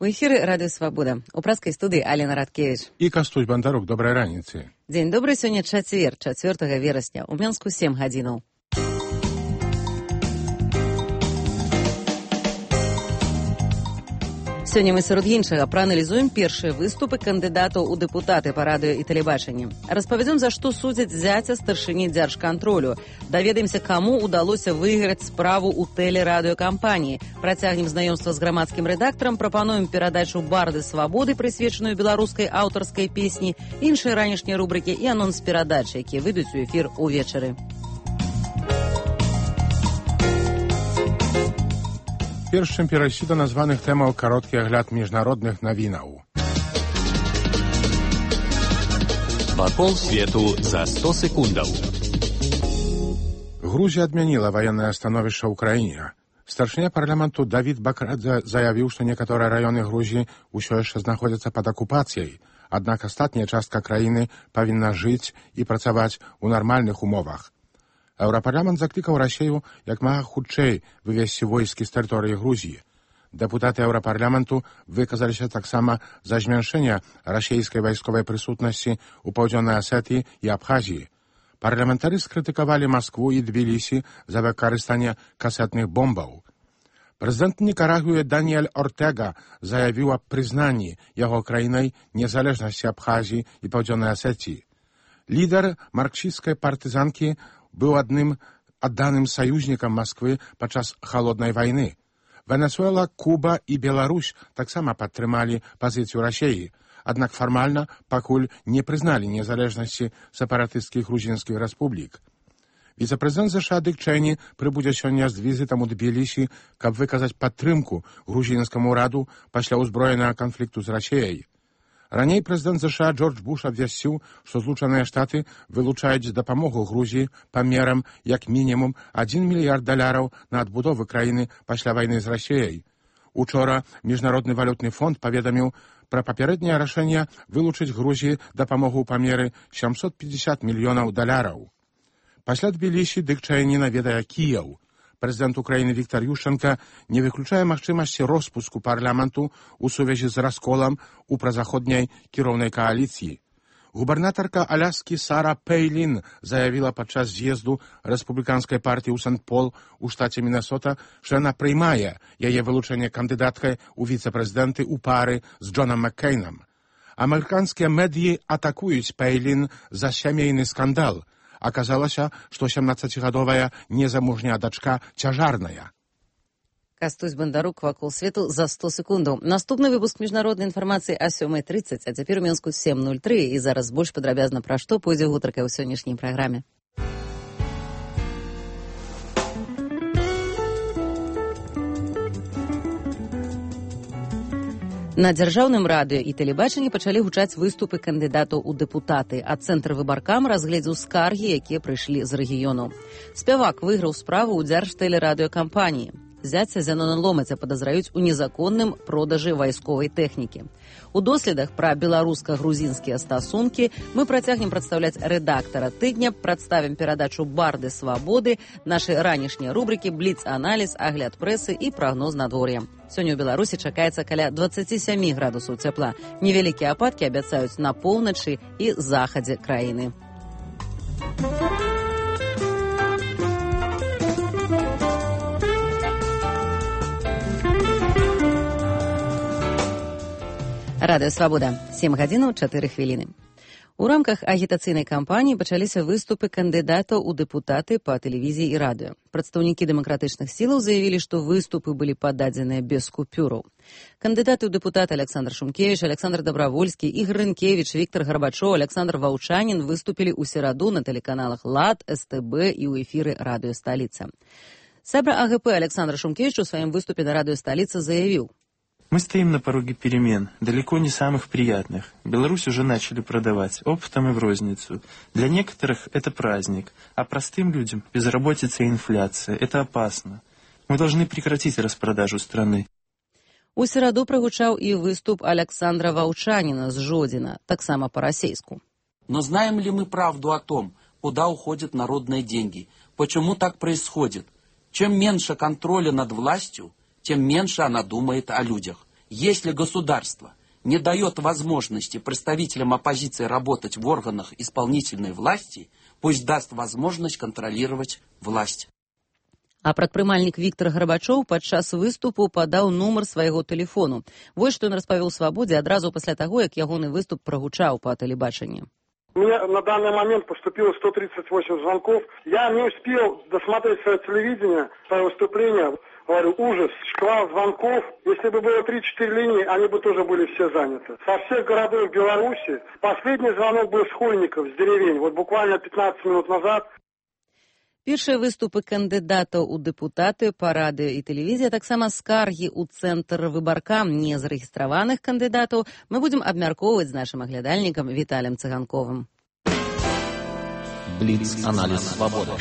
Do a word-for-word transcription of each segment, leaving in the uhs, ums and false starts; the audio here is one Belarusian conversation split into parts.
У эфіры радыё Свабода. У праскай студыі Алена Радкевіч. І Кастусь Бандарук. Добрай раніцы. Дзень добры, сёння чацвер, чацвёртага верасня. У Менску сем гадзінаў. Сёння мы сярод іншага прааналізуем першыя выступы кандыдатаў у дэпутаты па радыё і тэлебачанні. Распавядзём, за што судзяць зяця старшыні дзяржкантролю. Даведаемся, каму ўдалося выйграць справу ў тэлерадыёкампаніі. Працягнем знаёмства з грамадскім рэдактарам, прапануем перадачу «Барды свабоды», прысвечаную беларускай аўтарскай песні, іншыя ранішнія рубрыкі і анонс перадач, якія выйдуць у эфір увечары. Першым перайсці да названых тэмаў кароткі агляд міжнародных навінаў. Вакол свету за сто секундаў. Грузія адмяніла ваеннае становішча ў краіне. Старшыня парламенту Давід Бакрадзе заявіў, што некаторыя раёны Грузіі ўсё яшчэ знаходзяцца пад акупацыяй, аднак астатняя частка краіны павінна жыць і працаваць у нармальных умовах. Еўрапарламент заклікаў Расію як мага хутчэй вывесці войскі з тэрыторыі Грузіі. Дэпутаты Еўрапарламенту выказаліся таксама за змяншэнне расійскай вайсковай прысутнасці ў паўдзённай Асетыі і Абхазіі. Парламентары скрытыкавалі Маскву і Тбілісі за выкарыстанне касетных бомбаў. Прэзідэнт Нікарагуі Даніэль Ортега заявіў аб прызнанні яго краінай незалежнасці Абхазіі і паўдзённай Асетыі. Лідар марксісцкай партызанкі быў адным адданым саюзнікам Масквы падчас халоднай вайны. Венесуэла, Куба і Беларусь таксама падтрымалі пазіцыю Расіі, аднак фармальна пакуль не прызналі незалежнасці сепаратысцкіх грузінскіх рэспублік. Віцэ-прэзідэнт ЗША Дык Чэйні прыбудзе сёння з візітам у Тбілісі, каб выказаць падтрымку грузінскаму ўраду пасля ўзброенага канфлікту з Расіяй. Раней прэзідэнт ЗША Джордж Буш абвясціў, што Злучаныя Штаты вылучаюць дапамогу Грузіі памерам як мінімум адзін мільярд даляраў на адбудову краіны пасля вайны з Расіяй. Учора Міжнародны валютны фонд паведаміў пра папярэдняе рашэнне вылучыць Грузіі дапамогу ў памеры сямсот пятьдесят мільёнаў даляраў. Пасля Тбілісі Дык Чэйні наведае Кіеў. Прэзідэнт Украіны Віктор Ющенка не выключае магчымасці роспуску парламенту ў сувязі з расколам у празаходняй кіроўнай кааліцыі. Губернатарка Аляскі Сара Пейлін заявіла падчас з'езду рэспубліканскай партыі ў Сент-Пол у штаце Мінесота, што яна прыймае яе вылучэнне кандыдаткай у віцэ-прэзідэнты ў пары з Джонам Маккейнам. Амерыканскія медыі атакуюць Пейлін за сямейны скандал. Аказалася, што сямнаццацігадовая незамужняя дачка цяжарная. Кастусь Бандарук, вакол свету за сто секундаў. Наступны выпуск міжнароднай інфармацыі а сёмай трыццаць, а цяпер у Менску сем нуль тры, і зараз больш падрабязна пра што пойдзе гутарка ў сённяшняй праграме. На дзяржаўным радыё і тэлебачанні пачалі гучаць выступы кандыдатаў у дэпутаты, а цэнтр выбаркам разгледзеў скаргі, якія прыйшлі з рэгіёнаў. Спявак выйграў справу ў дзяржтэлерадыёкампаніі. Зяця Зенона Ломаця падазраюць у незаконным продажы вайсковай тэхнікі. У доследах пра беларуска-грузінскія стасункі мы працягнем прадстаўляць рэдактара тыдня, прадставім перадачу «Барды свабоды», нашы ранішнія рубрыкі «Бліц-аналіз», агляд прэсы і прагноз надвор'я. Сёння ў Беларусі чакаецца каля дваццаць сем градусаў цяпла. Невялікія ападкі абяцаюць на поўначы і захадзе краіны. Радыё Свабода. сем гадзінаў чатыры хвіліны. У рамках агітацыйнай кампаніі пачаліся выступы кандыдатаў у дэпутаты па тэлевізіі і радыё. Прадстаўнікі дэмакратычных сілаў заявілі, што выступы былі пададзеныя без купюраў. Кандыдаты ў дэпутаты Александр Шумкевіч, Александр Дабравольскі, Ігор Рынкевіч, Віктор Гарбачоў, Александр Ваўчанін выступілі ў сераду на тэлеканалах «Лад», эс тэ бэ і ў эфіры радыё «Сталіца». Сябра а гэ пэ Александр Шумкевіч у сваім выступе на радыё «Сталіца» заявіў: Мы стоим на пороге перемен, далеко не самых приятных. Беларусь уже начали продавать оптом и в розницу. Для некоторых это праздник, а простым людям безработица и инфляция. Это опасно. Мы должны прекратить распродажу страны. У сераду прагучаў і выступ Александра Ваўчаніна з Жодзіна, таксама по-расейску. Но знаем ли мы правду о том, куда уходят народные деньги? Почему так происходит? Чем меньше контроля над властью, тем меньше она думает о людях. Если государство не дает возможности представителям оппозиции работать в органах исполнительной власти, пусть даст возможность контролировать власть. А прадпрымальнік Віктор Гарбачоў падчас выступу падаў нумар свайго тэлефону. Вось што ён распавёў «Свабодзе» адразу пасля таго, як ягоны выступ прагучаў па тэлебачанні. У меня на данный момент поступило сто тридцать восемь звонков. Я не успел досмотреть свое телевидение, свое выступление. Говорю, ужас, шквал звонков. Если бы было три-четыре линии, они бы тоже были все заняты. Со всех городов Беларуси. Последний звонок был с Хольников, с деревень. Вот буквально пятнадцать минут назад. Першыя выступы кандыдатаў у дэпутаты па радыё і тэлевізія, таксама скаргі ў цэнтр выбаркам незарэгістраваных кандыдатаў мы будзем абмяркоўваць з нашым аглядальнікам Віталем Цыганковым. Бліц-аналіз «Свабода».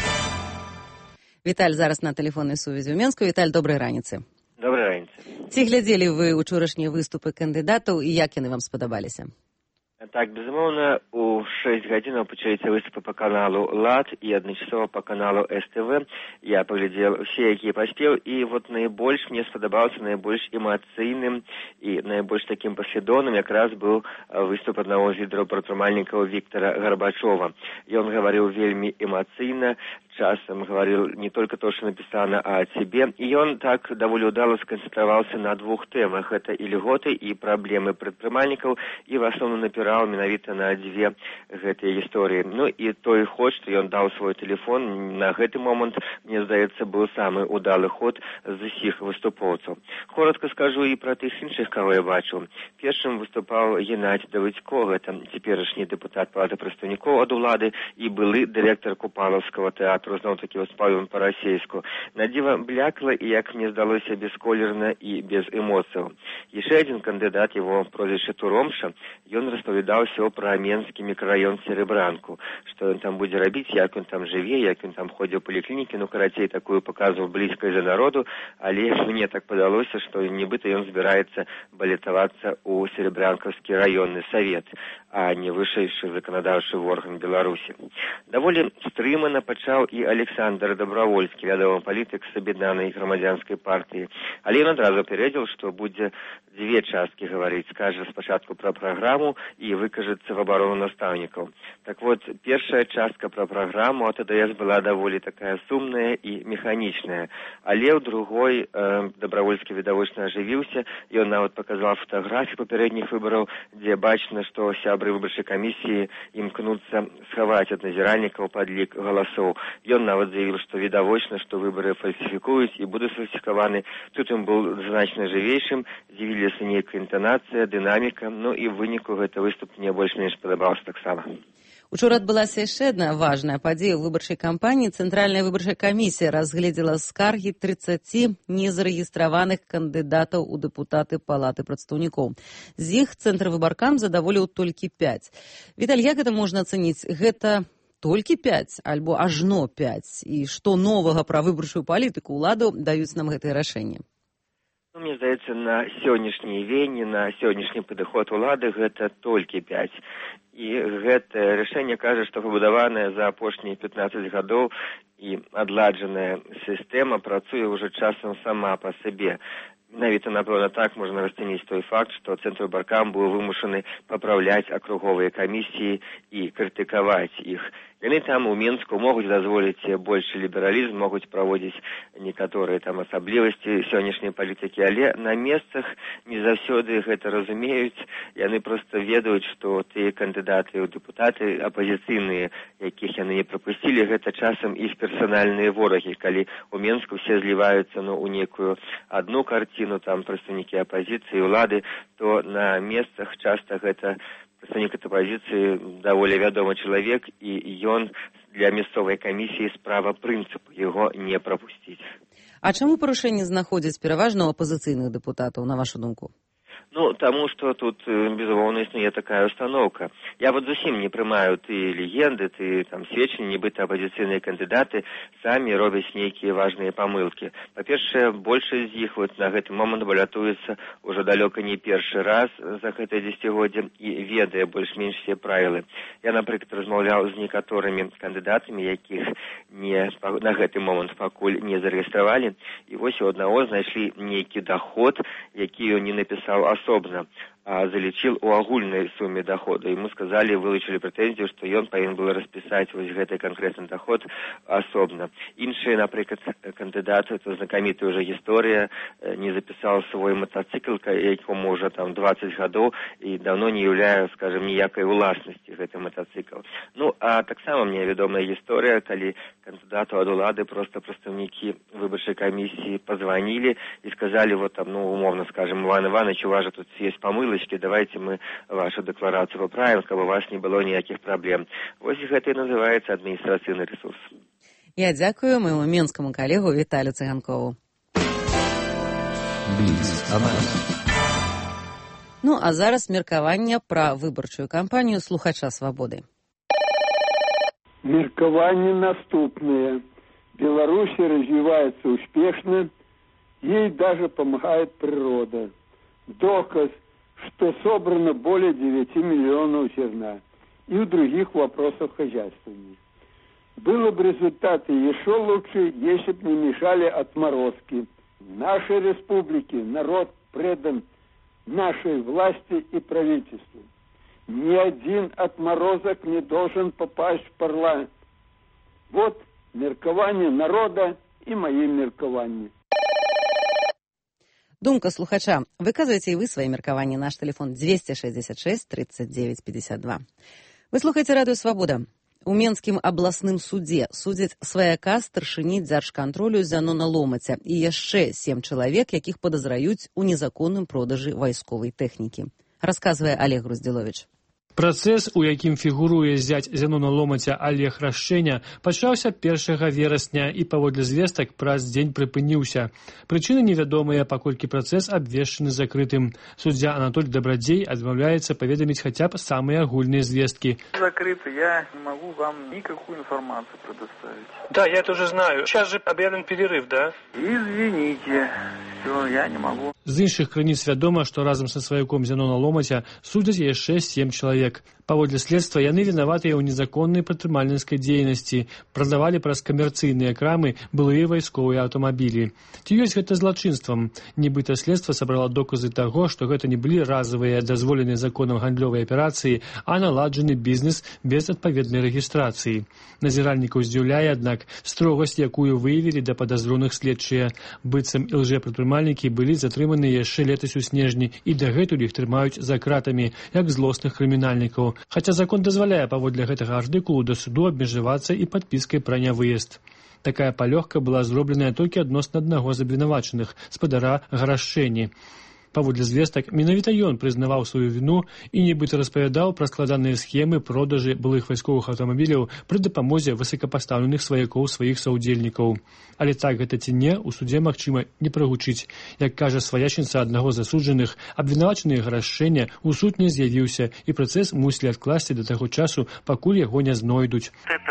Віталь зараз на тэлефоннай сувязі ў Менску. Віталь, добрай раніцы. Добрай раніцы. Ці глядзелі вы учорашнія выступы кандыдатаў і як яны вам спадабаліся? Так, безумоўна, у шэсць гадзінаў пачаліся выступы па каналу «Лад» і адначасова па каналу эс тэ вэ. Я паглядзеў усе, якія паспеў, і вот найбольш мне спадабаўся, найбольш эмацыйным і найбольш такім паслядоўным якраз быў выступ аднаго з лідараў прадпрымальнікаў Віктора Гарбачова. Ён гаварыў вельмі эмацыйна, часам гаварыў не только то, что написано о себе, и он так даволі удало сконцентравался на двух темах. Это и льготы, и проблемы предпринимальников, и в основном напирал менавіта на дзве гэтыя гісторыі. Ну и той ход, что он дал свой телефон, на гэты момент, мне здаецца, был самый удалы ход з усіх выступоўцаў. Коротко скажу и про тых іншых, кого я бачу. Першым выступал Геннадий Давыдько, это цяперашні депутат Палаты прадстаўнікоў ад улады и былы директор Купалаўскага тэатра, зноў-такі выступаў па-расейску. Надзіва блякла і, як мне здалося, бесколерна і без эмоцыяў. Яшчэ адзін кандыдат, его прозвішча Туромша, ён распавядаў усё пра менскі мікрараён Серебранку, што ён там будзе рабіць, як ён там жыве, як ён там ходзіў у паліклінікі, ну, карацей, такую паказваў блізкай за народу, але мне так падалося, што нібыта ён збіраецца балетавацца ў Серебрянкаўскі раённы савет, а не вышэйшы заканадаўчы орган Беларусі. Даволі стрымана пачаў і Александр Добровольскі, вядомы палітык з аб'яднанай грамадзянскай партыі. Але ён адразу папярэдзіў, што будзе дзве часткі гаварыць. Скажа спачатку пра праграму і выкажацца в абарону настаўнікаў. Так вот, першая частка пра праграму АТДС была даволі такая сумная і механічная. Але ў другой э, Добровольскі відавочна ажывіўся. Ён нават паказаў фатаграфію папярэдніх выбараў, дзе бачна, што сябры выбарчай камісіі імкнуцца схаваць ад назіральнікаў падлік галасоў. Ён нават заявіў, што відавочна, што выбары фальсіфікуюць і будуць фальсіфікаваны. Тут ён быў значна жывейшым, з'явілася нейкая інтанацыя, дынаміка, ну і ў выніку гэты выступ мне больш-менш падабаўся таксама. Учора адбылася яшчэ адна важная падзея ў выбарчай кампаніі. Цэнтральная выбарчая камісія разгледзела скаргі трыццаці незарэгістраваных кандыдатаў у дэпутаты Палаты прадстаўнікоў. З іх цэнтр выбаркам задаволіў толькі пяць. Віталь, як гэта можна ацаніць? Гэта толькі пяць альбо ажно пяць? І што новага пра выбарчую палітыку ўладу даюць нам гэтыя рашэнні? Ну, мне здаецца, на сённяшні дзень, на сённяшні падыход улады гэта толькі пяць. І гэтае рашэнне кажа, што пабудаваная за апошнія пятнаццаць гадоў і адладжаная сістэма працуе ўжо часам сама па сабе. Менавіта, напэўна, так можна расцаніць той факт, што цэнтр выбаркам быў вымушаны папраўляць акруговыя камісіі і крытыкаваць іх. Яны там у Менску могуць дазволіць большы лібералізм, могуць праводзіць некаторыя там асаблівасці сённяшняй палітыкі, але на месцах не заўсёды гэта разумеюць. Яны проста ведаюць, што тыя кандыдаты ў дэпутаты апазіцыйныя, якіх яны не прапусцілі, гэта часам іх персанальныя ворагі. Калі у Менску все зліваюцца ну, у некую адну карціну, там прадстаўнікі апазіцыі, улады, то на месцах часта гэта прадстаўнік апазіцыі даволі вядомы чалавек, і ён для мясцовай камісіі справа прынцыпу яго не прапусціць. А чаму парушэнні знаходзяць пераважна ў апазіцыйных дэпутатаў, на вашу думку? Ну, тому что тут, безумоўна, існуе такая установка. Я вот зусім не прымаю ты легенды, ты там сведчанні, нібыта апозіцыйныя кандыдаты самі робяць нейкія важныя памылкі. Па-першае, большасць з іх вот на гэты момант балятуецца ўжо далёка не першы раз за гэтае дзесяцігоддзе і ведае больш-менш все правілы. Я, напрыклад, размаўляў з некаторымі кандыдатамі, якіх не, на гэты момант пакуль не зарэгістравалі, і вось у аднаго знайшлі нейкі доход, які ён не напісаў асобна, а залічил у агульнай суме дохода. Ему сказали, вылучили претензию, что он повинен был расписать вот гэты конкретный доход особно. Іншие, например, кандидаты, это знакомитая уже история, не записал свой мотоцикл, якому уже там двадцать годов, и давно не являя, скажем, ніякой уласности гэты мотоцикл. Ну, а так само мне ведомая история, коли кандидату ад улады просто представники выборчей комиссии позвонили и сказали, вот там, ну, умовно скажем, Иван Иванович, у вас же тут есть помыл, давайте мы вашу декларацию поправим, чтобы у вас не было никаких проблем. Вот это и называется административный ресурс. Я дзякую моему менскому коллегу Виталию Цыганкову. Ну, а зараз меркаванне пра выбарчую кампанію слухача «Свабоды». Меркаванне наступное. Беларусь развивается успешно, ей даже помогает природа. Доказ, что собрано более девяти миллионов зерна и в других вопросах хозяйствования. Было бы результаты еще лучше, если бы не мешали отморозки. В нашей республике народ предан нашей власти и правительству. Ни один отморозок не должен попасть в парламент. Вот меркование народа и мои меркования. Думка слухача. Выказывайте и вы свои меркаванні. Наш телефон двести шестьдесят шесть тридцать девять пятьдесят два. Вы слухаете радио «Свобода». У Менскім абласным судзе судзяць сваяка старшыні дзяржкантролю Зянона Ломаця і яшчэ сем чалавек, якіх падазраюць у незаконным продажы вайсковай тэхнікі. Расказвае Олег Груздзіловіч. Працэс, у якім фігуруе зяць Зянона Ломаця Олег Рашчэня, пачаўся першага верасня і паводле звестак праз дзень прыпыніўся. Прычыны невядомыя, паколькі працэс абвешчаны закрытым. Суддзя Анатоль Добрадзей адмаўляецца паведаміць хаця б самыя агульныя звесткі. Закрыто, я не могу вам никакую информацию предоставить. Да, я это уже знаю. Сейчас же объявлен перерыв, да? Извините, все, я не могу. З іншых крыніц вядома, што разам са сваяком Зянона Ломаця судзяць яшчэ сем чалавек. Паводле следства яны вінаватыя ў незаконнай прадпрымальніцкай дзейнасці, прадавалі праз камерцыйныя крамы былыя вайсковыя аўтамабілі. Ці ёсць гэта злачынствам? Нібыта следства сабрала доказы таго, што гэта не былі разовыя дазволеныя законам гандлёвай аперацыі, а наладжаны бізнес без адпаведнай рэгістрацыі. Назіральнікаў здзіўляе, аднак, строгасць, якую выявілі да падазроных следчыя. Быццам і лжэпрадпрымальнікі былі затрыманыя яшчэ летась у снежні і дагэтуль іх трымаюць за кратамі, як злосных крымінальнікаў. Хаця закон дазваляе паводле гэтага артыкулу да суду абмежавацца і падпіскай пра нявыезд. Такая палёгка была зробленая толькі адносна аднаго з абвінавачаных, спадара Гарашчэні. Паводле звестак, менавіта ён прызнаваў сваю віну і нібыта распавядаў пра складаныя схемы продажы былых вайсковых аўтамабіляў пры дапамозе высокапастаўленых сваякоў сваіх саўдзельнікаў. Але так гэта ці не, у судзе магчыма не прагучыць. Як кажа сваячынца аднаго з засуджаных, абвінавачаны Гарашчэня ў суд не з'явіўся і працэс мусілі адкласці да таго часу, пакуль яго не знойдуць.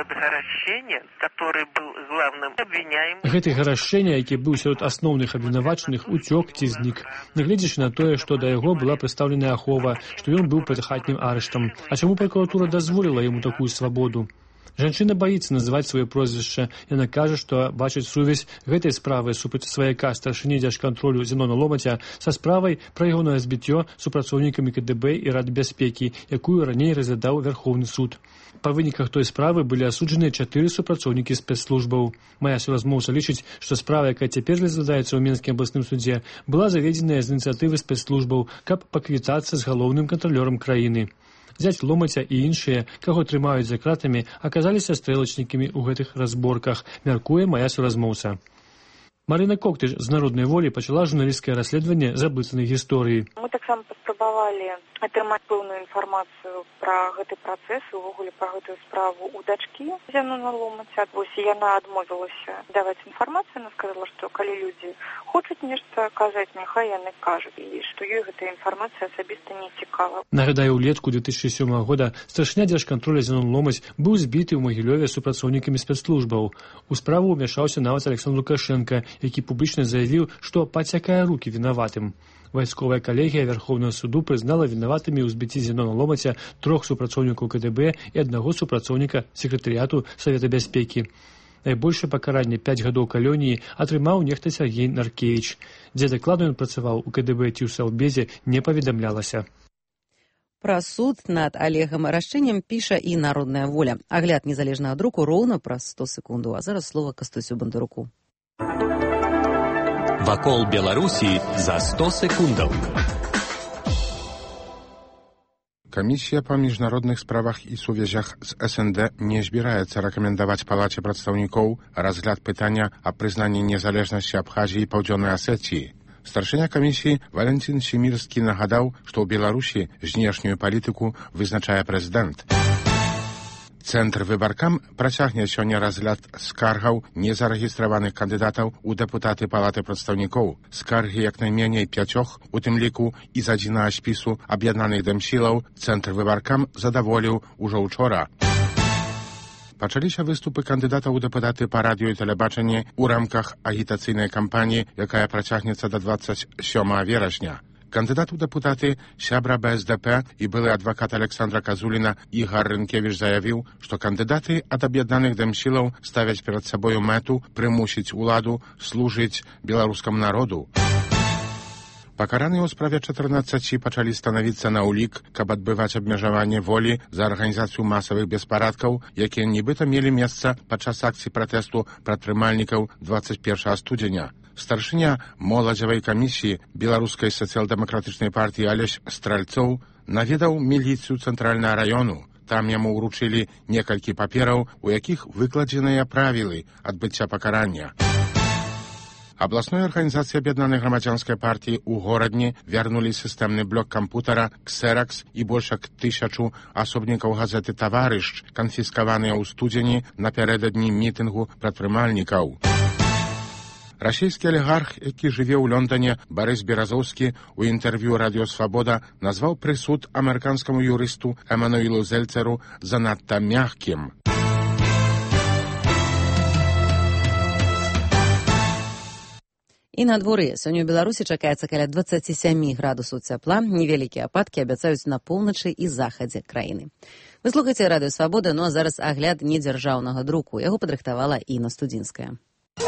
Гэты Гарашчэня, які быў сярод асноўных абвінавачаных, уцёк ці знік. Нягледзячы на тое, што да яго была прадстаўленая ахова, што ён быў пад хатнім арыштам. А чаму пракуратура дазволіла яму такую свабоду? Жанчына баіцца называць сваё прозвішча. Яна кажа, што бачыць сувязь гэтай справы супраць сваяка старшыні дзяржкантролю Зянона Ломаця са справай пра ягонае збіццё супрацоўнікамі ка дэ бэ і Радбяспекі, якую раней разглядаў Вярхоўны суд. Па выніках той справы былі асуджаныя чатыры супрацоўнікі спецслужбаў. Мая суразмоўца лічыць, што справа, якая цяпер разглядаецца ў Менскім абласным судзе, была заведзеная з ініцыятывы спецслужбаў, каб паквітацца з галоўным кантралёрам краіны. Зяць Ломаця і іншыя, каго трымаюць за кратамі, аказаліся стрэлачнікамі ў гэтых разборках, мяркуе мая суразмоўца. Марына Коктыш з Народнай волі пачала журналісцкае расследаванне заблытанай гісторыі. Мы таксама паспрабавалі атрымаць пэўную інфармацыю пра гэты працэс і ўвогуле пра гэтую справу у дачкі Зянона Ломаця. Вось яна адмовілася даваць інфармацыю, она сказала, што калі людзі хочуць нешта казаць, няхай яны кажуць, і што ёй гэтая інфармацыя асабіста не цікава. Нагадаю, улетку две тысячи сёмага года старшыня дзяржкантроля Зянон Ломаць быў збіты ў Магілёве супрацоўнікамі спецслужбаў. У справу ўмяшаўся нават Александр Лукашенко, які публічна заявіў, што пацякае рукі вінаватым. Вайсковая калегія Верховного суду прызнала вінаватымі ў збіцці Зянона Ломаця трох супрацоўнікаў КДБ і аднаго супрацоўніка сакратарыяту Савета бяспекі. Найбольшае пакаранне пяць гадоў калоніі атрымаў нехта Сергей Наркевіч. Дзе дакладна ён працаваў у КДБ ці ў Саўбезе, не паведамлялася. Пра суд над Олегам Рашчынем піша і Народная воля. Агляд незалежнага друку роўна праз сто секундаў. А зараз слова Кастусю Бандаруку. Вакол Беларусі за сто секундаў. Камісія па міжнародных справах і сувязях з СНД не збіраецца рэкамендаваць Палаце прадстаўнікоў разгляд пытання аб прызнанні незалежнасці Абхазіі і Паўдзённай Асетіі. Старшыня камісіі Валентин Семірскі нагадаў, што ў Беларусі знешнюю палітыку вызначае прэзідэнт. Цэнтр выбаркам працягне сёння разгляд скаргаў незарэгістраваных кандыдатаў у дэпутаты Палаты прадстаўнікоў. Скаргі як найменей пяцёх, у тым ліку і з адзінага спісу аб'яднаных дэмсілаў, Цэнтр выбаркам задаволіў ужо ўчора. Пачаліся выступы кандыдатаў у дэпутаты па радыё і тэлебачанні ў рамках агітацыйнай кампаніі, якая працягнецца да дваццаць сёмага верасня. Кандыдат у дэпутаты, сябра БСДП і былы адвакат Александра Казуліна Ігар Рынкевіч заявіў, што кандыдаты ад аб'яднаных дэмсілаў ставяць перад сабою мэту прымусіць уладу служыць беларускаму народу. Пакараныя ў справе чатырнаццаці пачалі станавіцца на ўлік, каб адбываць абмежаванне волі за арганізацыю масавых беспарадкаў, якія нібыта мелі месца падчас акцый пратэсту прадпрымальнікаў дваццаць першага студзеня. Старшыня моладзевай камісіі беларускай сацыял-дэмакратычнай партыі Алесь Стральцоў наведаў міліцыю цэнтральнага раёну. Там яму ўручылі некалькі папераў, у якіх выкладзеныя правілы адбыцця пакарання. Абласной арганізацыі аб'яднанай грамадзянскай партыі ў горадні вярнулі сістэмны блок кампутара «Ксеракс» і больш як тысячу асобнікаў газеты «Таварыш», канфіскаваныя ў студзені напярэдадні мітынгу прадпрымальнікаў. Расійскі алігарх, які жыве ў Лондоне, Барыс Беразоўскі у інтэрв'ю «Радыё Свабода» назваў прысуд амерыканскаму юрысту Эмануілу Зельцеру занадта мяккім. І на дворы. Сёння ў Беларусі чакаецца каля дваццаць сем градусаў цяпла. Невялікія ападкі абяцаюць на поўначы і захадзе краіны. Вы слухаеце Радыё Свабода, ну а зараз агляд недзяржаўнага друку. Яго падрыхтавала Інна Студзінская.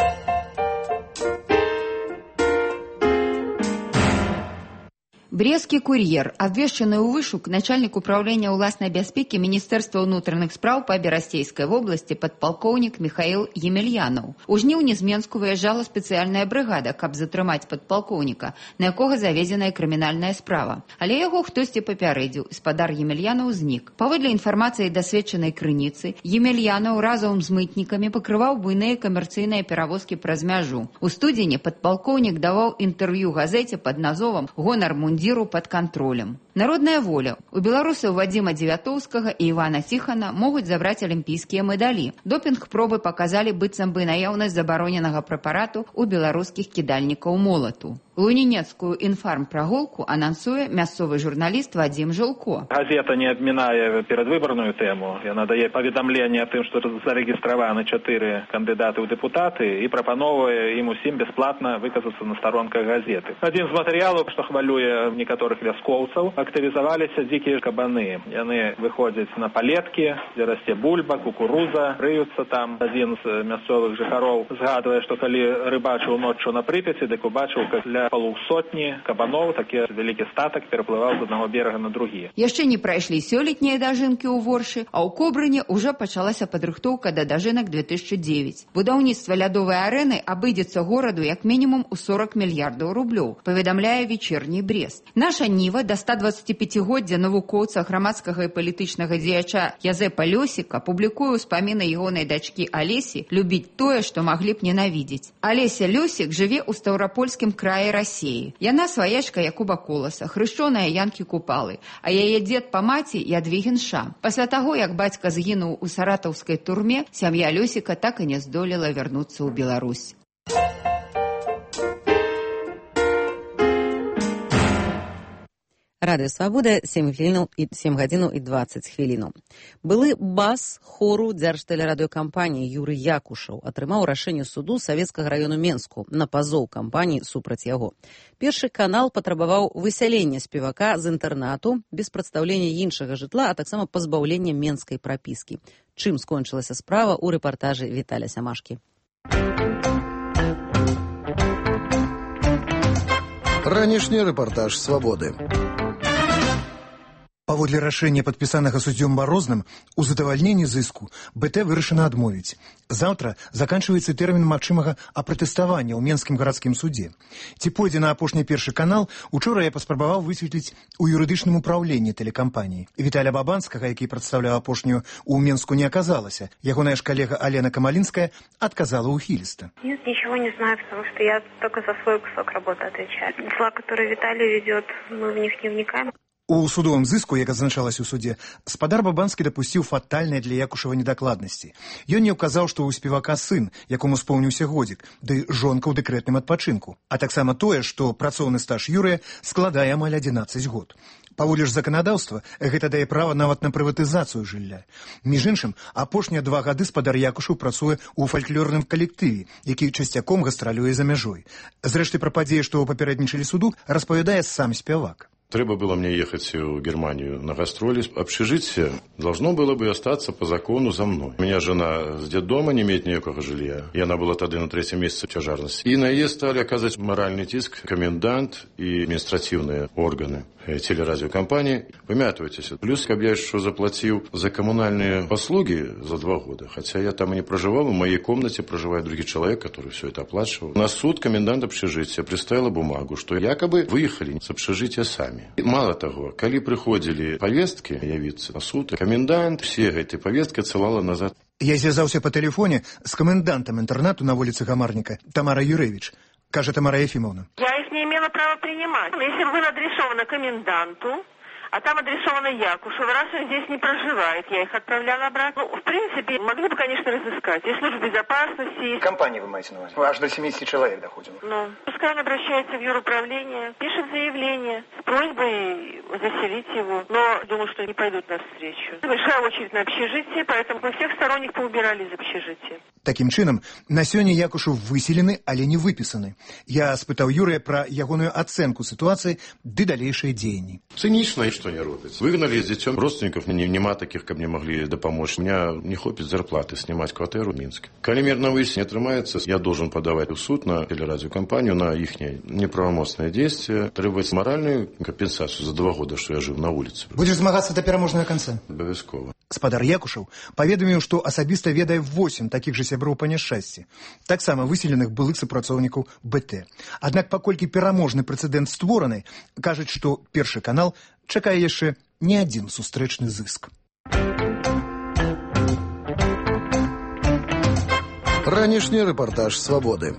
Брестский курьер, обвешчанный ў вышук начальник управления уласнай бяспекі Министерства внутренних спраў по Берастейской области подполковник Михаил Емельянов. У жніўні з Менску выязджала спецыяльная бригада, каб затрымаць подполковника, на якога заведзеная крымінальная справа. Але яго хтосьці папярэдзіў, і спадар Емельянов знік. Паводле інфармацыі дасведчанай крыніцы, Емельянов разом з мытнікамі пакрываў буйныя камерцыйныя перавозкі праз мяжу. У студзені подполковник даваў інтэрв'ю газеце под назовам «Гонар мундзіру под контролем». Народная воля. У беларусаў Вадзіма Дзевятоўскага і Івана Ціхана могуць забраць алімпійскія медалі. Допінг-пробы паказалі быццам бы наяўнасць забароненага прэпарату у беларускіх кідальнікаў молату. Лунінецкую інфарм-прагулку анансуе мясцовы журналіст Вадзім Жылко. Газета не адмінае перадвыбарную тэму. Яна дае паведамленне аб тым, што зарэгістраваны чатыры кандыдаты ў дэпутаты і прапановвае ім усім бясплатна выказацца на старонках газеты. Адзін з матэрыялаў, што хвалюе некаторых вяскоўцаў, актывізаваліся дзікія кабаны. Яны выходзяць на палеткі, дзе расце бульба, кукуруза, рыюцца там. Адзін з мясцовых жыхароў згадвае, што калі рыбачыў ноччу на Прыпяці, дык убачыў, как ля паўсотні кабаноў такі вялікі статак пераплываў з аднаго берага на другі. Яшчэ не прайшлі сёлетнія дажынкі ў Воршы, а ў Кобрыне ўжо пачалася падрыхтоўка да дажынак две тысячи девять. Будаўніцтва лядовай арэны абыдзецца гораду як мінімум у сорок мільярдаў рублёў, паведамляе вечерний Брест. шэсць. Наша Ніва да ста дваццаціпяцігоддзя навукоўца, грамадскага і палітычнага дзеяча Язэпа Лёсіка публікуе ўспаміны ягонай дачкі Алесі любіць тое, што маглі б ненавідзець. Алеся Лёсік жыве ў Стаўрапольскім краі Расіі. Яна сваячка Якуба Коласа, хрышчоная Янкі Купалы, а яе дзед па маці Ядвігін Ша. Пасля таго, як бацька згінуў у саратаўскай турме, сям'я Лёсіка так і не здолела вярнуцца ў Беларусь. Радыё Свабода, сем гадзін і дваццаць хвілін. Былы бас хору дзяржтэлерадыёкампаніі Юрый Якушаў атрымаў рашэнне суду Савецкага раёну Менску на пазоў кампаніі супраць яго. Першы канал патрабаваў высялення спевака з інтэрнату без прадстаўлення іншага жытла, а таксама пазбаўлення менскай прапіскі. Чым скончылася справа ў рэпартажы Віталя Сямашкі. Ранішні рэпартаж Свабоды. Паводле рашэння, падпісанага суддзём Барозным, у задавальненні зыску БТ вырашана адмовіць. Заўтра заканчваецца тэрмін магчымага апратэставання ў Менскім гарадскім судзе. Ці пойдзе на апошні першы канал, учора я паспрабаваў высветліць у юрыдычным упраўленні тэлекампаніі. Віталя Бабанскага, які прадстаўляў апошнюю у Менску, не аказалася. Ягоная ж калега Алена Камалінская адказала ухіліста. Нет, ничего не знаю, потому что я только за свой кусок работы отвечаю. Дела, которые Виталий ведет, мы в них не вникаем. У судовым зыску, як адзначалася ў суде, спадар Бабанскі дапусціў фатальныя для Якушава недакладнасці. Ён не ўказаў, што ў спевака сын, якому споўніўся годзік, ды жонка ў дэкрэтным адпачынку, а таксама тое, што працоўны стаж Юрыя складае амаль адзінаццаць год. Паводле ж заканадаўства, гэта дае права нават на прыватызацыю жылля. Між іншым, апошнія два гады спадар Якушаў працуе ў фальклорным калектыве, які часцяком гастралюе за мяжой. Зрэшты, пра падзеі, што папярэднічалі суду, распавядае сам спявак. Треба было мне ехать в Германию на гастроли. Общежитие должно было бы остаться по закону за мной. У меня жена с детдома не имеет никакого жилья. И она была тогда на третьем месяце тяжарности. И на ей стали оказывать моральный тиск комендант и административные органы телерадиокомпании. Вымятывайтесь. Плюс объявляют, что заплатил за коммунальные услуги за два года. Хотя я там и не проживал. В моей комнате проживает другой человек, который все это оплачивал. На суд комендант общежития представила бумагу, что якобы выехали с общежития сами. Мало того, коли приходили повестки явиться на суд, комендант все эти повестки отсылала назад. Я звязаўся по телефоне с комендантом интернату на улице Гамарника Тамара Юревич. Кажет Тамара Ефимовна. Я их не имела права принимать. Если вы адресованы коменданту, а там адресовано Якушеву, раз он здесь не проживает, я их отправляла обратно. Ну, в принципе, могли бы, конечно, разыскать. И служба безопасности. Компании вы маете на увазі? Аж до семидесяти человек доходим. Ну, пускай он обращается в юруправление, пишет заявление с просьбой заселить его. Но думаю, что не пойдут навстречу. Большая очередь на общежитие, поэтому мы всех сторонних поубирали из общежития. Таким чынам, на сёння Якушев выселены, але не выпісаны. Я спытаў Юрыя пра ягоную ацэнку сітуацыі ды далейшыя дзеянні. Цинично, и что не робится. Выгнали с детем родственников, не, нема таких, как мне могли допомочь. У меня не хватит зарплаты снимать квартиру в Минске. Коли мирно выяснение отрымается, я должен подавать в суд на телерадиокомпанию на их неправомочные действия, требовать моральную компенсацию за два года, что я жил на улице. Будешь змагацца да пераможнага канца? Обовязково. Спадар Якушаў паведаміў, што асабіста ведае восем такіх жа сяброў па няшчасці, таксама выселеных былых супрацоўнікаў БТ. Аднак, паколькі пераможны прэцэдэнт створаны, кажуць, што першы канал чакае яшчэ не адзін сустрэчны зыск. Ранішні рэпартаж Свабоды.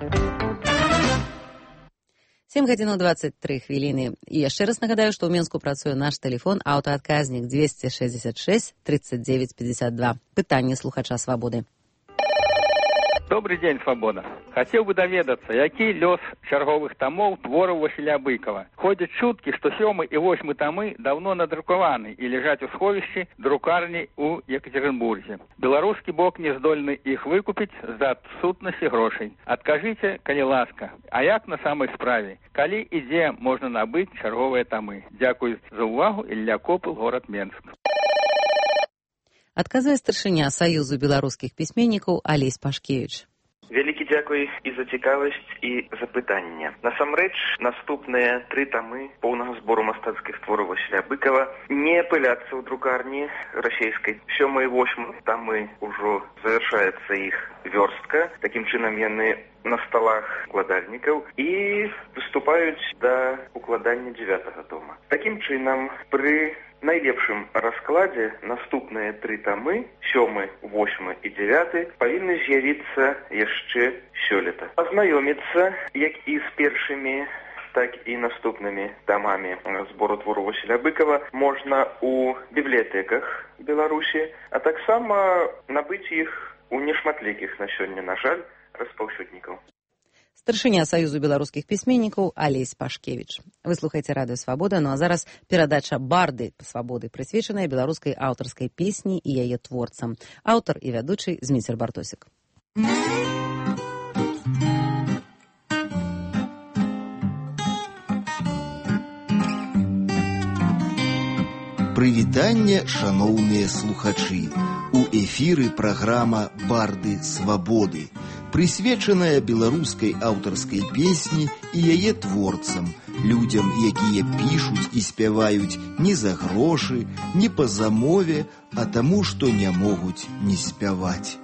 сем гадзін дваццаць тры хвіліны. І яшчэ раз нагадаю, што ў Менску працуе наш тэлефон аўтаадказнік двести шестьдесят шесть тридцать девять пятьдесят два. Пытанне слухача Свабоды. Добрый день, Свобода. Хотел бы доведаться, який лёс чарговых томов твораў Васіля Быкова. Ходят чутки, что сёмы и восьмы томы давно надрукаваны и лежать у сховищі друкарні у Екатеринбурге. Беларускі бок не здольны іх выкупіць за адсутнасці грошай. Адкажыце, калі ласка, а як на самой справе? Калі і дзе можна набыць чарговыя томы? Дзякую за увагу. Ілля Копыл, город Менск. Адказвае старшыня Саюзу беларускіх пісьменнікаў Алесь Пашкевіч. Вялікі дзякуй і за цікавасць, і за пытанне. Насамрэч, наступныя тры тамы поўнага збору мастацкіх твораў Васіля Быкова не апыляцца ў друкарні расійскай. Сёмы і восьмы тамы ўжо завяршаецца іх вёрстка. Такім чынам яны на сталах укладальнікаў і выступаюць да укладання дзевятага тома. Такім чынам, пры найлепшым раскладзе наступныя тры тамы, сёмы, восьмы і дзевяты, павінны з'явіцца яшчэ сёлета. Пазнаёміцца, як і з першымі, так і наступнымі тамамі збору твору Васіля Быкова можна ў бібліятэках Беларусі, а таксама набыць іх у нешматлікіх на сёння, на жаль, распаўсюднікаў. Старшыня Саюзу беларускіх пісьменнікаў Алесь Пашкевіч. Вы слухаеце радыё Свабода, ну а зараз перадача «Барды свабоды», прысвечаная беларускай аўтарскай песні і яе творцам. Аўтар і вядучы Зміцер Бартосік. Прывітанне, шаноўныя слухачы. У эфіры праграма «Барды свабоды», прысвечаная беларускай аўтарскай песні і яе творцам, людзям, якія пішуць і спяваюць не за грошы, не па замове, а таму, што не могуць не спяваць.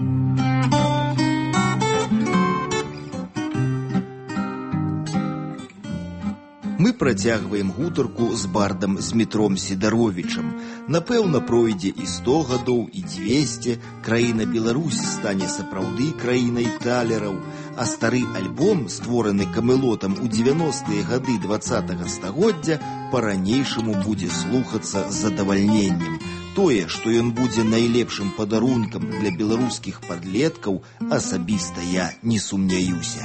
Мы працягваем гутарку з бардам Змітром Сідаровічам. Напэўна, пройдзе і сто гадоў, і дзвесце, краіна Беларусь стане сапраўды краінай талераў, а стары альбом, створаны Камелотам у дзевяностыя гады дваццатага стагоддзя, па-ранейшаму будзе слухацца з задавальненнем. Тое, што ён будзе найлепшым падарункам для беларускіх падлеткаў, асабіста я не сумняюся.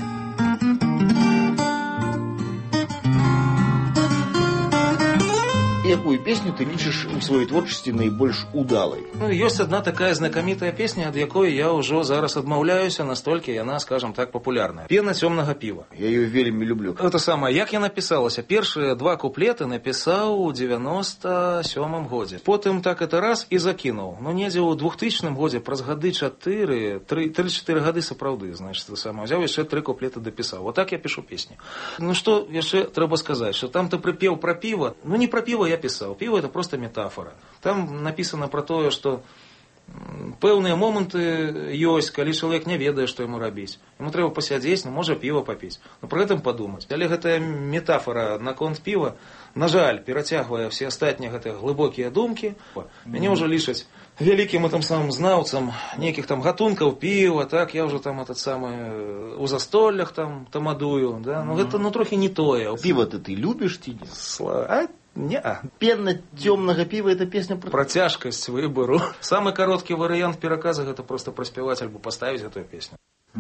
Якую песню ты лічыш у сваёй творчасці найбольш удалай? Ну, ёсць одна такая знакамітая песня, ад якой я ўжо зараз адмаўляюся, настолькі яна, скажем так, папулярная. «Пена цёмнага піва». Я ее вельмі люблю. Это самое, як яна пісалася? Першыя два куплеты напісаў у девяносто сёмым годзе. Потым так это раз і закінуў. Ну, недзе ў двухтысячным годзе, праз гады чатыры, тры-чатыры гады сапраўды, значит, это самое. Взяў яшчэ тры куплеты дапісаў. Вот так я пішу песні. Ну, што яшчэ трэба сказаць, што там ты прыпеў пра піва, ну, не пра піва я писал. Пиво – это просто метафора. Там написано про то, что пэўныя моманты ёсць, калі чалавек не ведае, што яму рабіць. Яму трэба пасядзець, ну, можа піва папіць. Ну, пры гэтым падумаць. Але гэтая метафора наконт піва, на жаль, перацягвае все астатнія гэтыя глыбокія думкі. Мяне ўжо лічаць вялікім гэтым самым знаўцам нейкіх там гатункаў піва, так, я ўжо там этот самы у застоллях там тамадую, да? Ну, гэта, ну, трохі не тое. Піва-то ты любіш ці не? Сла... Не-а. «Пена цёмнага піва» – это песня про... Про цяжкасць выбору. Самый кароткі варыянт пераказа – гэта просто праспяваць альбо паставіць гэтую песню.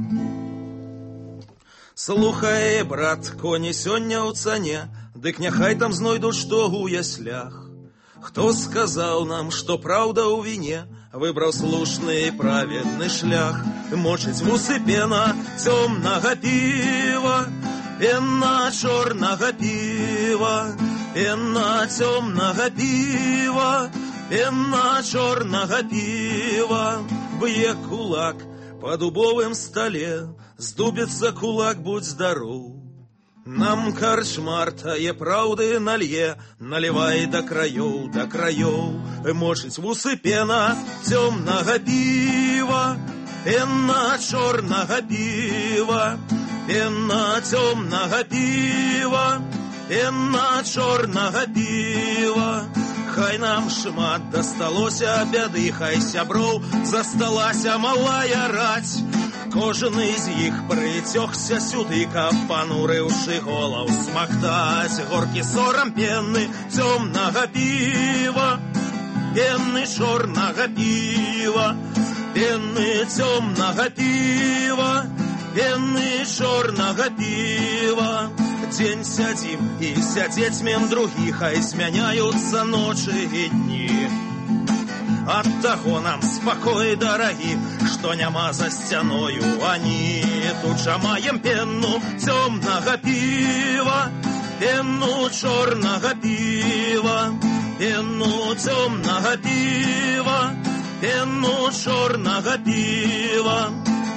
Слухай, брат, коні сёння ў цане, дык няхай там знойдуць што ў яслях. Хто сказаў нам, што праўда ў віне, выбраў слушны і праведны шлях. Мочыць вусы пена цёмнага піва, пена чорнага піва, пена цёмнага піва, пена чорнага піва. Б'е кулак па дубовым стале, здубіцца кулак, будь здароў. Нам карчмар тае праўды налье, налівай да краёў, да краёў. Мочыць вусы пена цёмнага піва, пена чорнага піва, пена цёмнага піва, пена чорнага піва. Хай нам шмат дасталося бяды, хай сяброў засталася малая раць. Кожны з іх прыцёгся сюды, каб панурыўшы голаў смактаць горкі сорам пены цёмнага піва, пены чорнага піва, пены цёмнага піва, пены чорнага піва. Дзень сядзім і сядзець мем другі, хай змяняюцца ночы і дні. Ад таго нам спакой дарагі, што няма за сцяною ані. Тут жа маем пену цёмнага піва, пену чорнага піва, пену цёмнага піва, пену чорнага піва.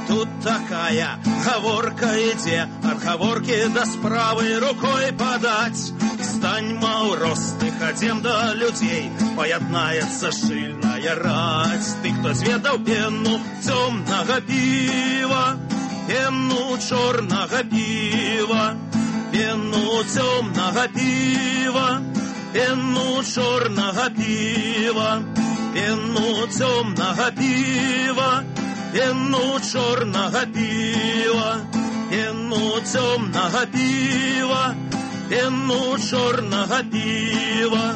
тут такая гаворка ідзе, ад гаворкі да справы рукой падаць. Стань, маў, росты, хадзем да людзей, паяднаецца шыльная раць. Ты, хто зведаў пену цёмнага піва, пену чорнага піва, пену цёмнага піва, пену чорнага піва, пену цёмнага піва, пену чорнага піва, пену цёмнага піва, пену чорнага піва.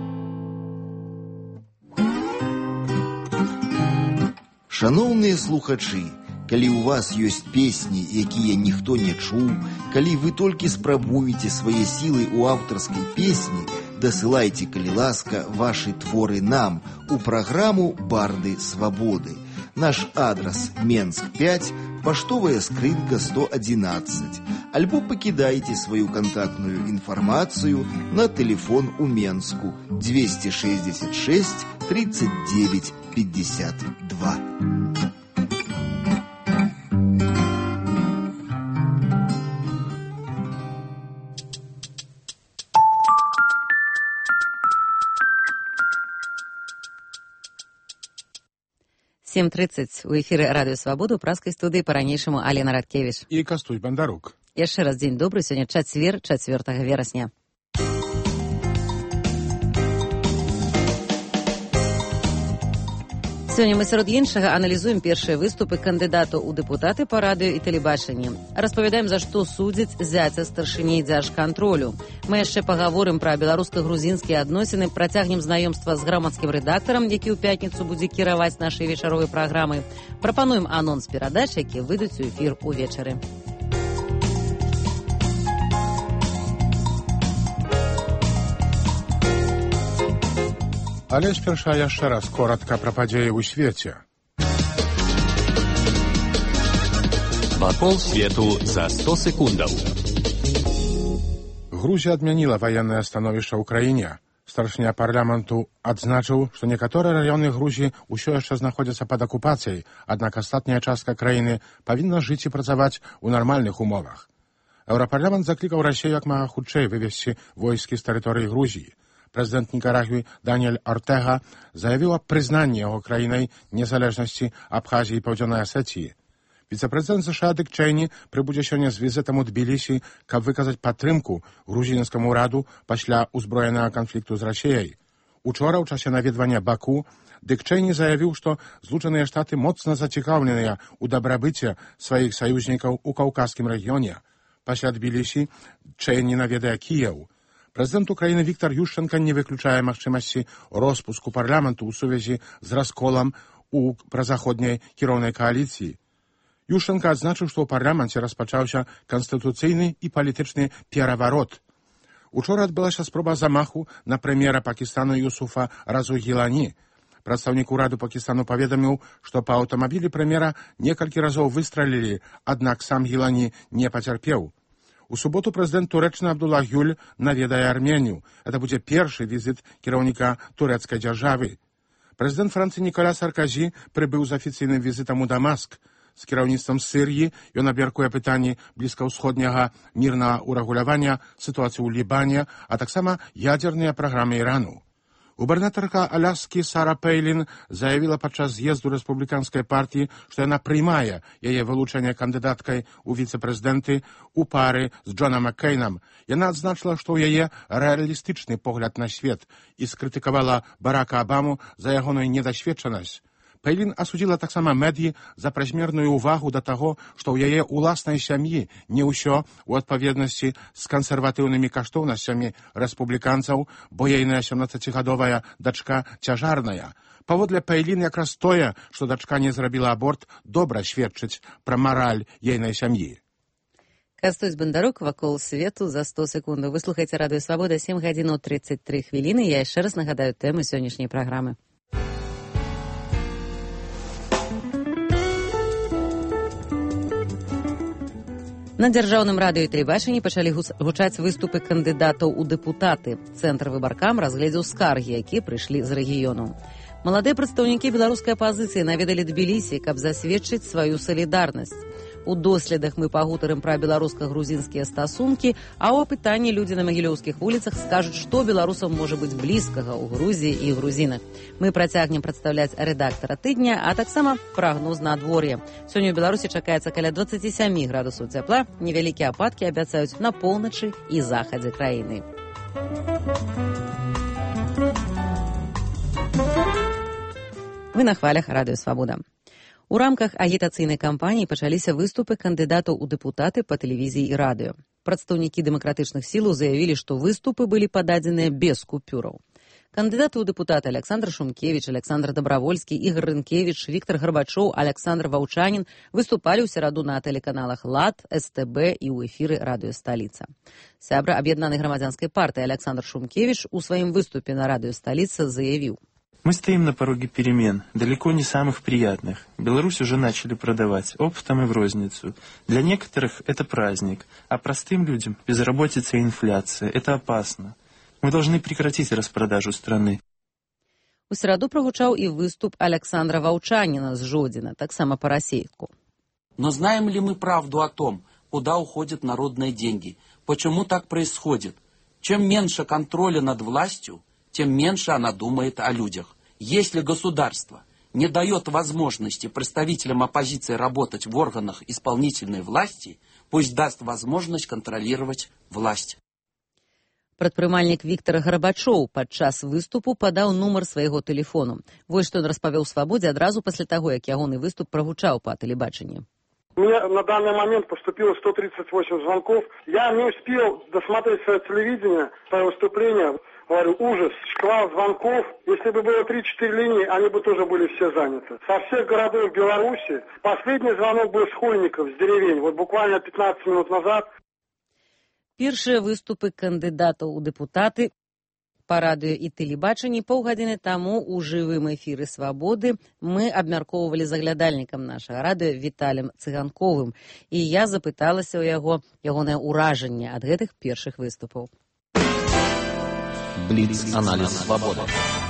Шаноўныя слухачы, калі ў вас ёсць песні, якія ніхто не чуў, калі вы толькі спрабуеце свае сілы ў аўтарскай песні, дасылайце, калі ласка, вашы творы нам у праграму «Барды свабоды». Наш адрас Менск пять, паштовая скрынка сто одиннадцать. Альбо пакідайце сваю кантактную інфармацыю на тэлефон у Менску двести шестьдесят шесть тридцать девять пятьдесят два. сем тридцать у эфіры радыё Свабода, у праскай студыі па-ранейшаму Алена Радкевіч і Кастусь Бандарук. Яшчэ раз дзень добры, сёння чацвер, чацвёртага верасня. Сёння мы сярод іншага аналізуем першыя выступы кандыдатаў у дэпутаты па радыё і тэлебачанні. Распавядаем, за што судзяць зяця старшыні дзяржкантролю. Мы яшчэ пагаворым пра беларуска-грузінскія адносіны, працягнем знаёмства з грамадскім рэдактарам, які ў пятніцу будзе кіраваць нашай вечаровай праграмы. Прапануем анонс перадач, які выйдуць у эфір увечары. Але спярша яшчэ раз коротка пра падзеі ў свеце. Вакол свету за сто секундаў. Грузія адмяніла ваеннае становішча ў краіне. Старшыня парламенту адзначыў, што некаторыя раёны Грузіі ўсё яшчэ знаходзяцца пад акупацыяй, аднак астатняя частка краіны павінна жыць і працаваць у нармальных умовах. Еўрапарламент заклікаў Расію як мага хутчэй вывесці войскі з тэрыторыі Грузіі. Прэзідэнт Нікарагвы Даніэль Ортэга заявіў аб прызнанні яго краінай незалежнасці Абхазіі і Паўдзённай Асетіі. Віцэ-прэзідэнт США Дык Чэйні прыбудзе сёння з візітам у Тбілісі, каб выказаць падтрымку грузінскаму ўраду пасля ўзброенага канфлікту з Расіяй. Учора, ў часе наведвання Баку, Дык Чэйні заявіў, што Злучаныя Штаты моцна зацікаўленыя ў дабрабыце сваіх саюзнікаў у каўказскім рэгіёне. Пасля Тбілісі Чэйні наведае Кіеў. Прэзідэнт Украіны Віктор Ющенка не выключае магчымасці роспуску парламенту ў сувязі з расколам у празаходняй кіроўнай кааліцыі. Ющенка адзначыў, што ў парламенце распачаўся канстытуцыйны і палітычны пераварот. Учора адбылася спроба замаху на прэм'ера Пакістану Юсуфа Разу Гілані. Прадстаўнік ураду Пакістану паведаміў, што па аўтамабілі прэм'ера некалькі разоў выстралілі, аднак сам Гілані не пацярпеў. У суботу прэзідэнт Турэччыны Абдулла Гюль наведае Арменію. Это будзе першы візіт кіраўніка турэцкай дзяржавы. Прэзідэнт Францыі Ніколя Сарказі прыбыў з афіцыйным візітам у Дамаск. З кіраўніцтвам Сырыі ён абмяркуе пытанні блізкаўсходняга мірнага ўрэгулявання, сітуацыю ў Лібане, а таксама ядзерныя праграмы Ірану. Губернатарка Аляскі Сара Пейлін заявіла падчас з'езду рэспубліканскай партіі, што яна прыймае яе вылучэнне кандыдаткай у віцэ-прэзідэнты ў пары з Джонам Маккейнам. Яна адзначыла, што ў яе рэалістычны погляд на свет і скрытыкавала Барака Абаму за ягоную недасведчанасць. Пейлін асудзіла таксама медыі за празмерную ўвагу да таго, што ў яе ўласнай сям'і не ўсё ў адпаведнасці з кансерватыўнымі каштоўнасцямі рэспубліканцаў, бо ейная сямнаццацігадовая дачка цяжарная. Паводле Пейлін якраз тое, што дачка не зрабіла аборт, добра сведчыць пра мараль ейнай сям'і. Кастусь Бандарук, вакол свету за сто секундаў. Вы слухаеце радыё Свабода, сем гадзін тридцать три хвіліны. Я яшчэ раз нагадаю тэму сённяшняй праграмы. На дзяржаўным радыё і тэлебачанні пачалі гучаць выступы кандыдатаў у дэпутаты. Цэнтр выбаркам разгледзеў скаргі, якія прыйшлі з рэгіёну. Маладыя прадстаўнікі беларускай апазіцыі наведалі Тбілісі, каб засведчыць сваю салідарнасць. У доследах мы пагутарым пра беларуска-грузінскія стасункі, а ў апытанні людзі на магілёўскіх вуліцах скажуць, што беларусам можа быць блізкага ў Грузіі і грузінах. Мы працягнем прадстаўляць рэдактара тыдня, а таксама прагноз на надвор'е. Сёння ў Беларусі чакаецца каля дваццаць сем градусаў цяпла, невялікія ападкі абяцаюць на поўначы і захадзе краіны. Вы на хвалях Радыё Свабода. У рамках агітацыйнай кампаніі пачаліся выступы кандыдатаў у дэпутаты па тэлевізіі і радыё. Прадстаўнікі дэмакратычных сілаў заявілі, што выступы былі пададзеныя без купюраў. Кандыдаты ў дэпутаты Александр Шумкевич, Александр Добравольскі, Ігор Рынкевич, Віктор Гарбачоў, Александр Ваўчанін выступалі ў сераду на тэлеканалах ЛАД, СТБ і ў эфіры радыё «Сталіца». Сябра Аб'яднанай грамадзянскай партыі Александр Шумкевич у сваім выступе на радыё «Сталіца» заявіў: Мы стоим на пороге перемен, далеко не самых приятных. Беларусь уже начали продавать оптом и в розницу. Для некоторых это праздник, а простым людям безработица и инфляция – это опасно. Мы должны прекратить распродажу страны. У сераду прогучаў и выступ Александра Ваўчаніна з Жодзіна, таксама по-расейску. Но знаем ли мы правду о том, куда уходят народные деньги? Почему так происходит? Чем меньше контроля над властью, тем меньше она думает о людях. Если государство не дает возможности представителям оппозиции работать в органах исполнительной власти, пусть даст возможность контролировать власть. Прадпрымальнік Віктор Гарбачоў падчас выступу падаў нумар свайго тэлефону. Вось што ён распавёў «Свабодзе» адразу пасля таго, як ягоны выступ прогучаў па тэлебачанні. У меня на данный момент поступило сто тридцать восемь звонков. Я не успел досмотреть свое телевидение, свое выступление. Говорю, ужас, шквал звонков. Если бы было три-четыре линии, они бы тоже были все заняты. Со всех городов Беларуси. Последний звонок был с Хольников, с деревень. Вот буквально пятнадцать минут назад. Першыя выступы кандыдатаў у дэпутаты па радыё і тэлебачанні паўгадзіны таму ў жывым эфіры «Свабоды» мы абмяркоўвалі з аглядальнікам нашага радыё Віталем Цыганковым. І я запыталася ў яго ягонае ўражанне ад гэтых першых выступаў. Бліц-аналіз «Свабода».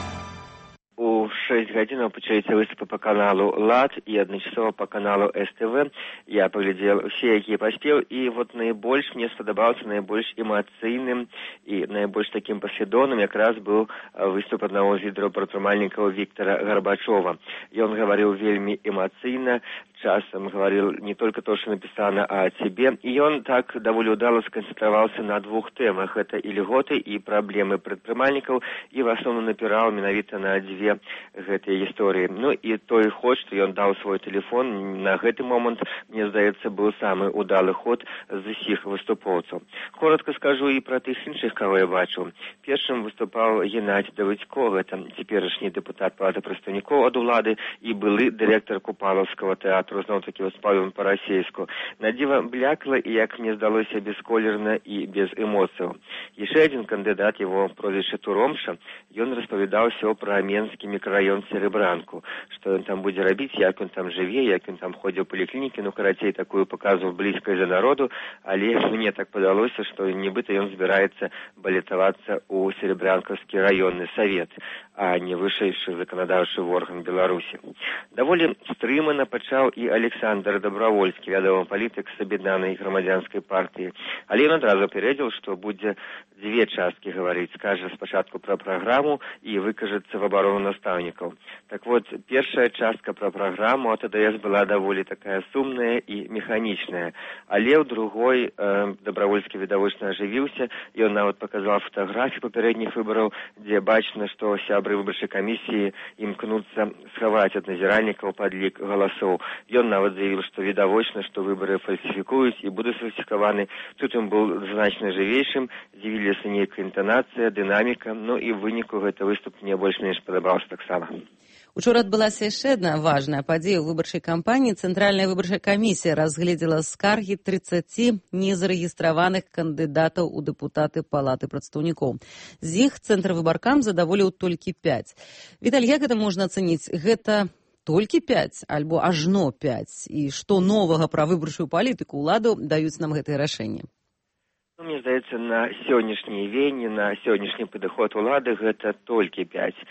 У шесть гадзінаў пачаліся выступы по каналу ЛАД і адначасова по каналу СТВ. Я паглядзеў усе, якія паспеў, і вот найбольш мне спадабаўся, найбольш эмацыйным і найбольш такім паслядоўным якраз быў выступ аднаго з лідараў прадпрымальнікаў Віктора Гарбачова. Ён гаварыў вельмі эмацыйна, часам говорил не только то, что написано о тебе, и он так довольно удало сконцентровался на двух темах. Это и льготы, и проблемы предпринимальников, и в основном напирал менавіта на две гэтые истории. Ну и той ход, что он дал свой телефон, на гэты момент, мне здаецца, был самый удалый ход з усіх выступоўцаў. Коротко скажу и про тых іншых, кого я бачу. Першым выступал Геннадий Давыдько, это теперешний депутат Палаты прадстаўнікоў ад улады и былы директор Купаловского театра, зноў-такі выступаў па-расейску. Надзіва блякла і, як мне здалося, бесколерна і без эмоцыяў. Яшчэ адзін кандыдат, его прозвішча Туромша, ён распавядаў усё пра менскі мікрараён Серебранку, што ён там будзе рабіць, як ён там жыве, як ён там ходзіў у паліклінікі, ну, карацей, такую паказваў блізкай за народу, але мне так падалося, што нібыта ён збіраецца балетавацца ў Серебрянкаўскі раённы савет, а не вышэйшы заканадаўчы орган Беларусі. Даволі стрымана пачаў і Александр Добравольскі, вядомы палітык з аб'яднанай грамадзянскай партыі. Але ён адразу папярэдзіў, што будзе дзве часткі гаварыць. Скажа спачатку пра праграму і выкажацца в абарону настаўнікаў. Так вот, першая частка пра праграму от АДС была даволі такая сумная і механічная. Але ў другой э, Добравольскі відавочна ажывіўся, і ён нават паказаў фатаграфіі папярэдніх выбараў, дзе бачна, што сябры выбарчай камісіі імкнуцца схаваць ад назіральнікаў падлік галасоў. Ён нават заявіў, што відавочна, што выбары фальсіфікуюць і будуць фальсіфікаваны. Тут ён быў значна жывейшым, з'явілася нейкая інтанацыя, дынаміка, ну і ў выніку гэты выступ мне больш-менш падабаўся таксама. Учора адбылася яшчэ адна важная падзея ў выбарчай кампаніі. Цэнтральная выбарчая камісія разгледзела скаргі трыццаці незарэгістраваных кандыдатаў у дэпутаты Палаты прадстаўнікоў. З іх Цэнтр выбаркам задаволіў толькі пяць. Віталь, як гэта можна ацаніць? Гэта толькі пяць альбо ажно пяць? І што новага пра выбарчую палітыку ўладу даюць нам гэтыя рашэнні? Ну, мне здаецца, на сённяшні дзень, на сённяшні падыход улады гэта толькі пяць.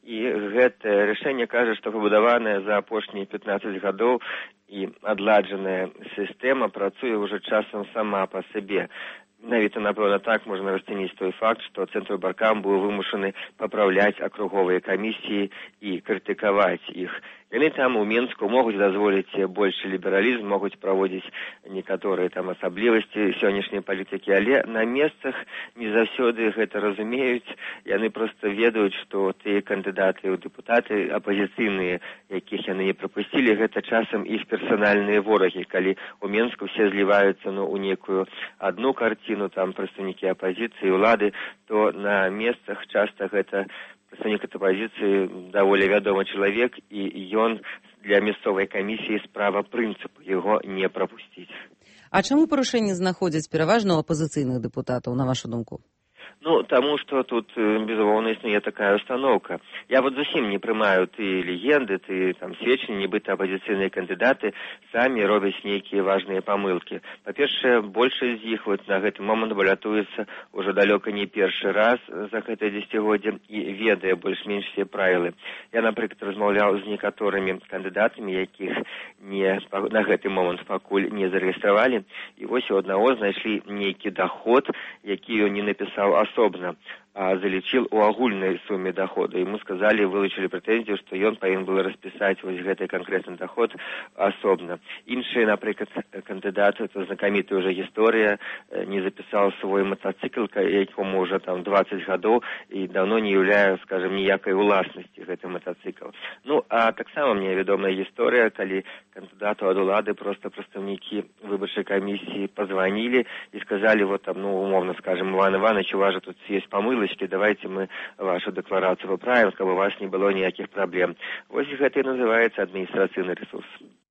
І гэтае рашэнне кажа, што пабудаваная за апошнія пятнаццаць гадоў і адладжаная сістэма працуе ўжо часам сама па сабе. Навіта, напэўна, так можна расцаніць той факт, што Цэнтрвыбаркам быў вымушаны папраўляць акруговыя камісіі і крытыкаваць іх. Яны там у Менску могуць дазволіць большы лібералізм, могуць праводзіць некаторыя там асаблівасці сённяшняй палітыкі, але на месцах не заўсёды гэта разумеюць. Яны проста ведаюць, што тыя кандыдаты ў дэпутаты апазіцыйныя, якіх яны не прапусцілі, гэта часам іх персанальныя ворагі, калі у Менску все зліваюцца ну, у некую адну карціну, там прадстаўнікі апазіцыі, улады, то на месцах часта гэта прадстаўнік апазіцыі даволі вядомы чалавек, і ён для мясцовай камісіі справа прынцыпу яго не прапусціць. А чаму парушэнні знаходзяць пераважна ў апазіцыйных дэпутатаў, на вашу думку? Ну, таму што тут, безумоўна, існуе такая установка. Я вот зусім не прымаю ты легенды, ты там сведчанні, нібыта апазіцыйныя кандыдаты самі робяць нейкія важныя памылкі. Па-першае, большасць з іх вот на гэты момант балятуецца ўжо далёка не першы раз за гэтае дзесяцігоддзе і ведае больш-менш все правілы. Я, напрыклад, размаўляў з некаторымі кандыдатамі, якіх не, на гэты момант пакуль не зарэгістравалі, і вось у аднаго знайшлі нейкі даход, які ён не напісаў асобна, а залічил у агульнай суме дохода. Ему сказали, вылучили претензию, что он повинен был расписать вот гэты конкретный доход особно. Інший, например, кандидат, это знакомитая уже история, не записал свой мотоцикл, якому уже там двадцать годов, и давно не являю, скажем, ніякой уласности гэты мотоцикл. Ну, а так само мне ведомая история, коли кандидату ад улады просто представники выборчей комиссии позвонили и сказали, вот там, ну, умовно скажем, Иван Иванович, у вас же тут есть помылочки, давайте мы вашу декларацию поправим, чтобы у вас не было никаких проблем. Вот это и называется административный ресурс.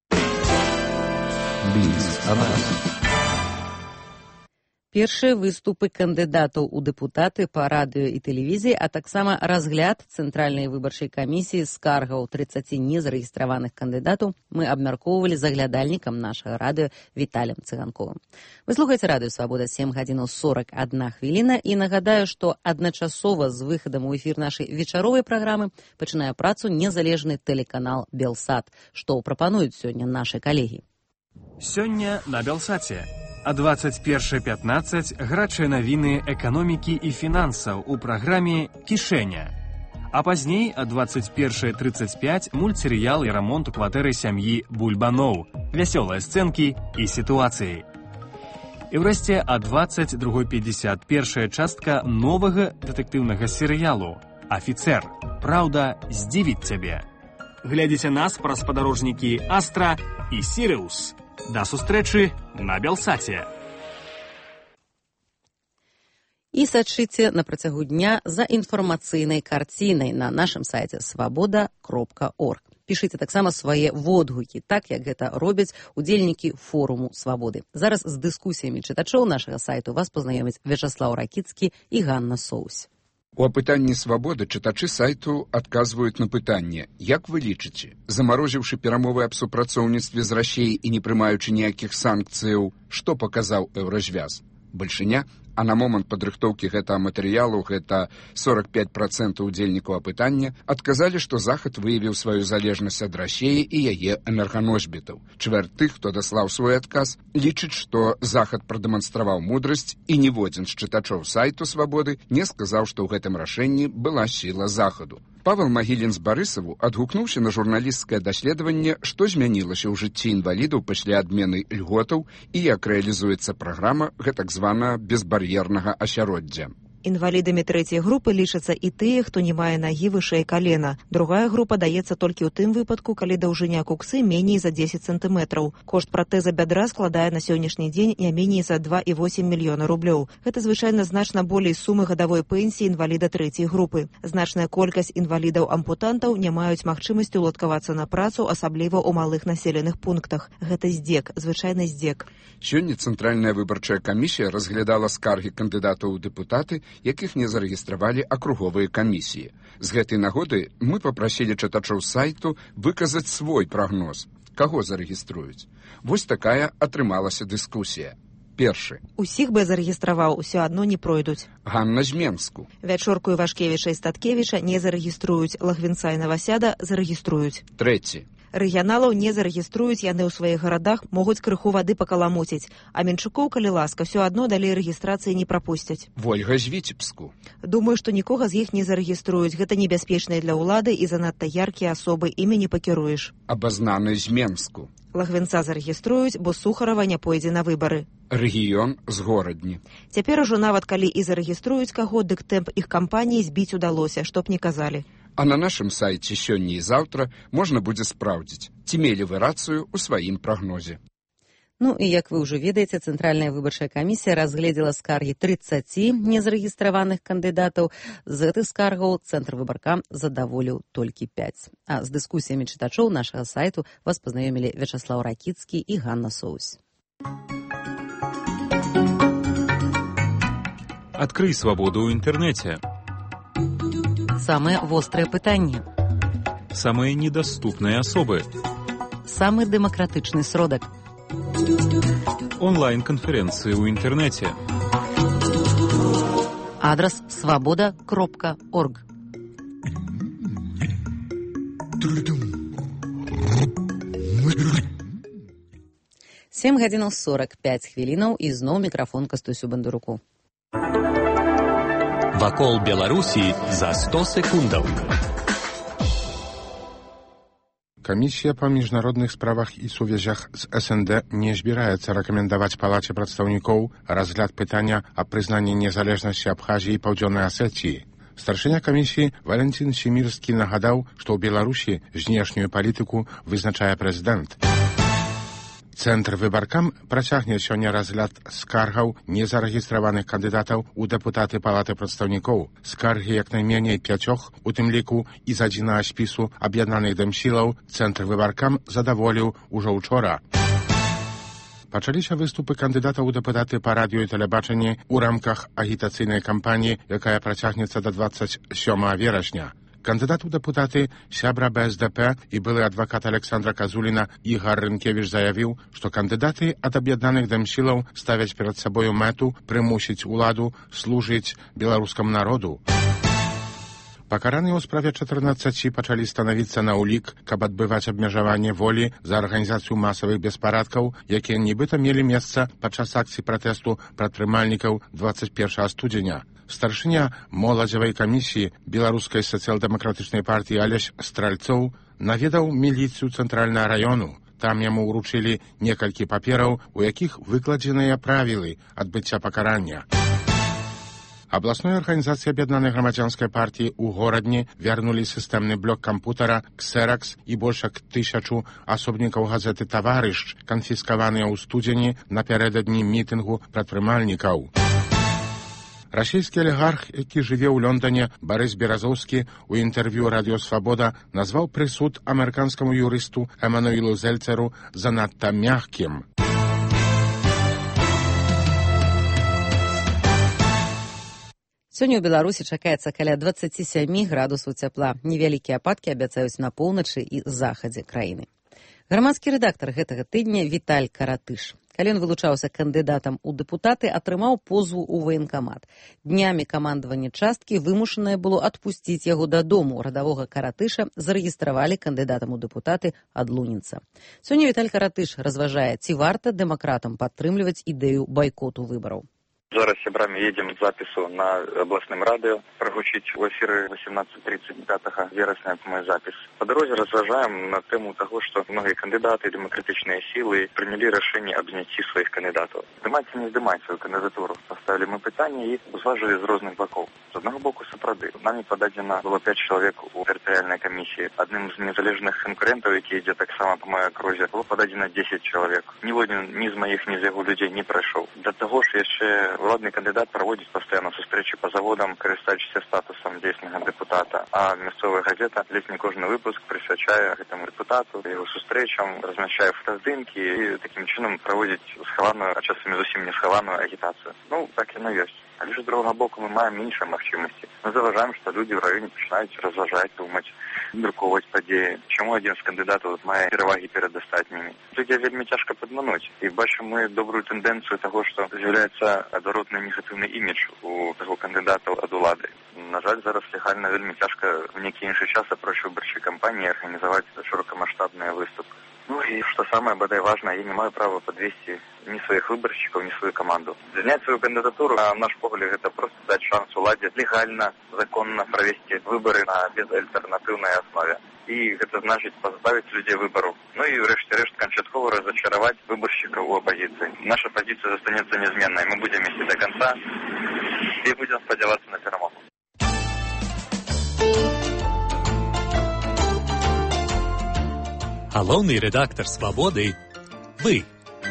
Першыя выступы кандыдатаў у дэпутаты па радыё і тэлевізіі, а таксама разгляд Цэнтральнай выбарчай камісіі скаргаў трыццаці незарэгістраваных кандыдатаў мы абмяркоўвалі з аглядальнікам нашага радыё Віталем Цыганковым. Вы слухаеце радыё Свабода, сем гадзінаў сорак адна хвіліна, і нагадаю, што адначасова з выхадам у эфір нашай вечаровай праграмы пачынае працу незалежны тэлеканал Белсат, што прапануюць сёння нашы калегі. Сёння на Белсаце. А двадцать першае пятнаццаць гарачыя навіны эканомікі і фінансаў у праграме «Кішэня». А пазней а двадцать першае трыццаць пяць мультсерыял і рамонт у кватэры сям'і Бульбаноў, вясёлыя сцэнкі і сітуацыі. І ўрэшце а двадцать другое пятьдесят першая частка новага дэтэктыўнага серыялу «Афіцэр. Праўда здзівіць цябе». Глядзіце нас праз спадарожнікі «Астра» і «Сіриус». До сустрэчы на Белсаце. І сачыце на працягу дня за інфармацыйнай карцінай на нашым сайце свабода кропка орг. Пішыце таксама свае водгукі, так як гэта робяць удзельнікі форуму свабоды. Зараз з дыскусіямі чытачоў нашага сайту вас пазнаёмяць Вячаслаў Ракіцкі і Ганна Соусь. У апытанні «Свабоды» чытачы сайту адказваюць на пытанне: як вы лічыце, замарозіўшы перамовы аб супрацоўніцтве з Расіяй і не прымаючы ніякіх санкцыяў, што паказаў еўразвяз? Бальшыня, а на момант падрыхтоўкі гэтага матэрыялу, гэта сорок пять процентаў удзельнікаў апытання, адказалі, што Захад выявіў сваю залежнасць ад Расіі і яе энерганосьбітаў. Чвэрць тых, хто даслаў свой адказ, лічыць, што Захад прадэманстраваў мудрасць, і ніводзін з чытачоў сайту «Свабоды» не сказаў, што ў гэтым рашэнні была сіла Захаду. Павел Магілін з Барысаву адгукнуўся на журналісцкае даследаванне, што змянілася ў жыцці інвалідаў пасля адмены льготаў і як рэалізуецца праграма гэтак звана безбар'ернага асяроддзя. Інвалідамі трэцяй групы лічацца і тыя, хто не мае нагі вышэй калена. Другая група даецца толькі ў тым выпадку, калі даўжыня куксы меней за дзесяць сантыметраў. Кошт пратэза бядра складае на сённяшні дзень не меней за два і восем мільёна рублёў. Гэта звычайна значна болей сумы гадавой пенсіі інваліда трэцяй групы. Значная колькасць інвалідаў-ампутантаў не маюць магчымасці уладкавацца на працу, асабліва ў малых населеных пунктах. Гэта здзек, звычайны здзек. Сёння Цэнтральная выбарчая камісія разглядала скаргі кандыдатаў у дэпутаты, якіх не зарэгістравалі акруговыя камісіі. З гэтай нагоды мы папрасілі чытачоў сайту выказаць свой прагноз, каго зарэгіструюць. Вось такая атрымалася дыскусія. Першы. Усіх бы зарэгістраваў, усё адно не пройдуць. Ганна з Менску. Вячорку Івашкевіча і Статкевіча не зарэгіструюць, Лагвінца і Навасяда зарэгіструюць. Трэці. Рэгіяналаў не зарэгіструюць, яны ў сваіх гарадах могуць крыху вады пакаламуціць, а Менчукоў, калі ласка, ўсё адно далей рэгістрацыі не прапусцяць. Вольга з Віцебску. Думаю, што нікога з іх не зарэгіструюць, гэта небяспечныя для ўлады і занадта яркія асобы, імі не пакіруеш. Абазнаны з Менску. Лагвінца зарэгіструюць, бо Сухарава не пойдзе на выбары. Рэгіён з горадні. Цяпер ужо нават калі і зарэгіструюць каго, дык тэмп іх кампаніі збіць удалося, што б не казалі. А на нашым сайце сёння і заўтра можна будзе спраўдзіць, ці мелі вы рацыю ў сваім прагнозе. Ну і як вы ўжо ведаеце, Цэнтральная выбарчая камісія разгледзела скаргі трыццаці незарэгістраваных кандыдатаў. З гэтых скаргаў Цэнтр выбаркам задаволіў толькі пяць. А з дыскусіямі чытачоў нашага сайту вас пазнаёмілі Вячаслаў Ракіцкі і Ганна Соусь. Адкрый свабоду ў інтэрнэце. Самыя вострыя пытанні. Самыя недаступныя асобы. Самы дэмакратычны сродак. Онлайн-канферэнцыі ў інтэрнэце. Адрас свабода кропка орг. сем гадзінаў сорак пяць хвілінаў і зноў мікрафон Кастусю Бандуруку. Вакол Беларусі за сто секундаў. Камісія па міжнародных справах і сувязях з эс эн дэ не збіраецца рэкамендаваць Палаце прадстаўнікоў разгляд пытання аб прызнанні незалежнасці Абхазіі і Паўдзённай Асеціі. Старшыня камісіі Валентин Семірскі нагадаў, што ў Беларусі знешнюю палітыку вызначае прэзідэнт. Цэнтр выбаркам працягне сёння разгляд скаргаў незарэгістраваных кандыдатаў у дэпутаты Палаты прадстаўнікоў. Скаргі як найменей пяцёх, у тым ліку і з адзінага спісу аб'яднаных дэмсілаў, Цэнтр выбаркам задаволіў ужо ўчора. Пачаліся выступы кандыдатаў у дэпутаты па радыё і тэлебачанні ў рамках агітацыйнай кампаніі, якая працягнецца да дваццаць сёмага верасня. Кандыдат у дэпутаты, сябра бэ эс дэ пэ і былы адвакат Александра Казуліна Ігар Рынкевіч заявіў, што кандыдаты ад аб'яднаных дэмсілаў ставяць перад сабою мэту прымусіць уладу служыць беларускаму народу. Пакараныя ў справе чатырнаццаці пачалі станавіцца на ўлік, каб адбываць абмежаванне волі за арганізацыю масавых беспарадкаў, якія нібыта мелі месца падчас акцый пратэсту прадпрымальнікаў дваццаць першага студзеня. Старшыня моладзевай камісіі беларускай сацыял-дэмакратычнай партыі Алесь Стральцоў наведаў міліцыю цэнтральнага раёну. Там яму ўручылі некалькі папераў, у якіх выкладзеныя правілы адбыцця пакарання. Абласной арганізацыі аб'яднанай грамадзянскай партыі ў горадні вярнулі сістэмны блок кампутара «Ксеракс» і больш як тысячу асобнікаў газеты «Таварыш», канфіскаваныя ў студзені напярэдадні мітынгу прадпрымальнікаў. Расійскі алігарх, які жыве ў Лондоне, Барыс Беразоўскі у інтэрв'ю «Радыё Свабода» назваў прысуд амерыканскаму юрысту Эмануілу Зельцеру занадта мяккім. Сёння ў Беларусі чакаецца каля дваццаць сем градусаў цяпла. Невялікія ападкі абяцаюць на поўначы і захадзе краіны. Грамадскі рэдактар гэтага тыдня Віталь Каратыш. Калі ён вылучаўся кандыдатам у дэпутаты, атрымаў позву ў ваенкамат. Днямі камандаванне часткі вымушанае было адпусціць яго дадому. Радавога Каратыша зарэгістравалі кандыдатам у дэпутаты ад Луніца. Сёння Віталь Каратыш разважае, ці варта дэмакратам падтрымліваць ідэю байкоту выбараў. Зараз сябрамі едзем з запісу на абласным радыё, прагучыць у эфіры восемнадцать тридцать пятага верасня мой запіс. Па дарозе разважаем на тэму таго, што многія кандыдаты, дэмакратычныя сілы прынялі рашэнне аб зняцці сваіх кандыдатаў. Здымаць ці не здымаць сваю кандыдатуру. Паставілі мы пытанне і узважылі з розных бакоў. З аднаго боку сапраўды. Намі пададзена было пяць чалавек у тэрытарыяльнай камісіі. Адным з незалежных канкурэнтаў, які ідзе таксама па маёй акрузе, было пададзена дзесяць чалавек. Ніводзін ні з маіх, ні з яго людзей не прайшоў. Да таго ж яшчэ Уладны кандыдат праводзіць пастаянна сустрэчы па заводам, карыстаючыся статусам дзейснага дэпутата, а мясцовая газета ледзь не кожны выпуск прысвячае гэтаму дэпутату, яго сустрэчам, размяшчае фотаздымкі і такім чынам праводзіць схаваную, а часамі зусім не схаваную агітацыю. Ну, так яно ёсць. Але ж з другога боку мы маем іншыя магчымасці. Мы заўважаем, што людзі ў раёне пачынаюць разважаць, думаць, друковаць падзеі. Чаму адзін з кандыдатаў мае перавагі перад астатнімі? Людзей вельмі цяжка падмануць. І бачым мы добрую тэндэнцыю таго, што з'яўляецца адваротны негатыўны імідж у таго кандыдатаў ад улады. На жаль, зараз легальна вельмі цяжка в нейкі іншы час апроч выбарчай кампаніі арганізаваць шырокамаштабныя выступы. Ну и что самое бадай важное, я не маю права подвести ни своих выборщиков, ни свою команду. Занять свою кандидатуру, на наш погляд, это просто дать шанс уладе легально, законно провести выборы на безальтернативной основе. И это значит позбавить людей выбору. Ну и врешті-решт кончатково разочаровать выборщиков у оппозиции. Наша позиция останется неизменной. Мы будем вместе до конца и будем сподеваться на перемогу. Галоўны рэдактар «Свабоды» – вы.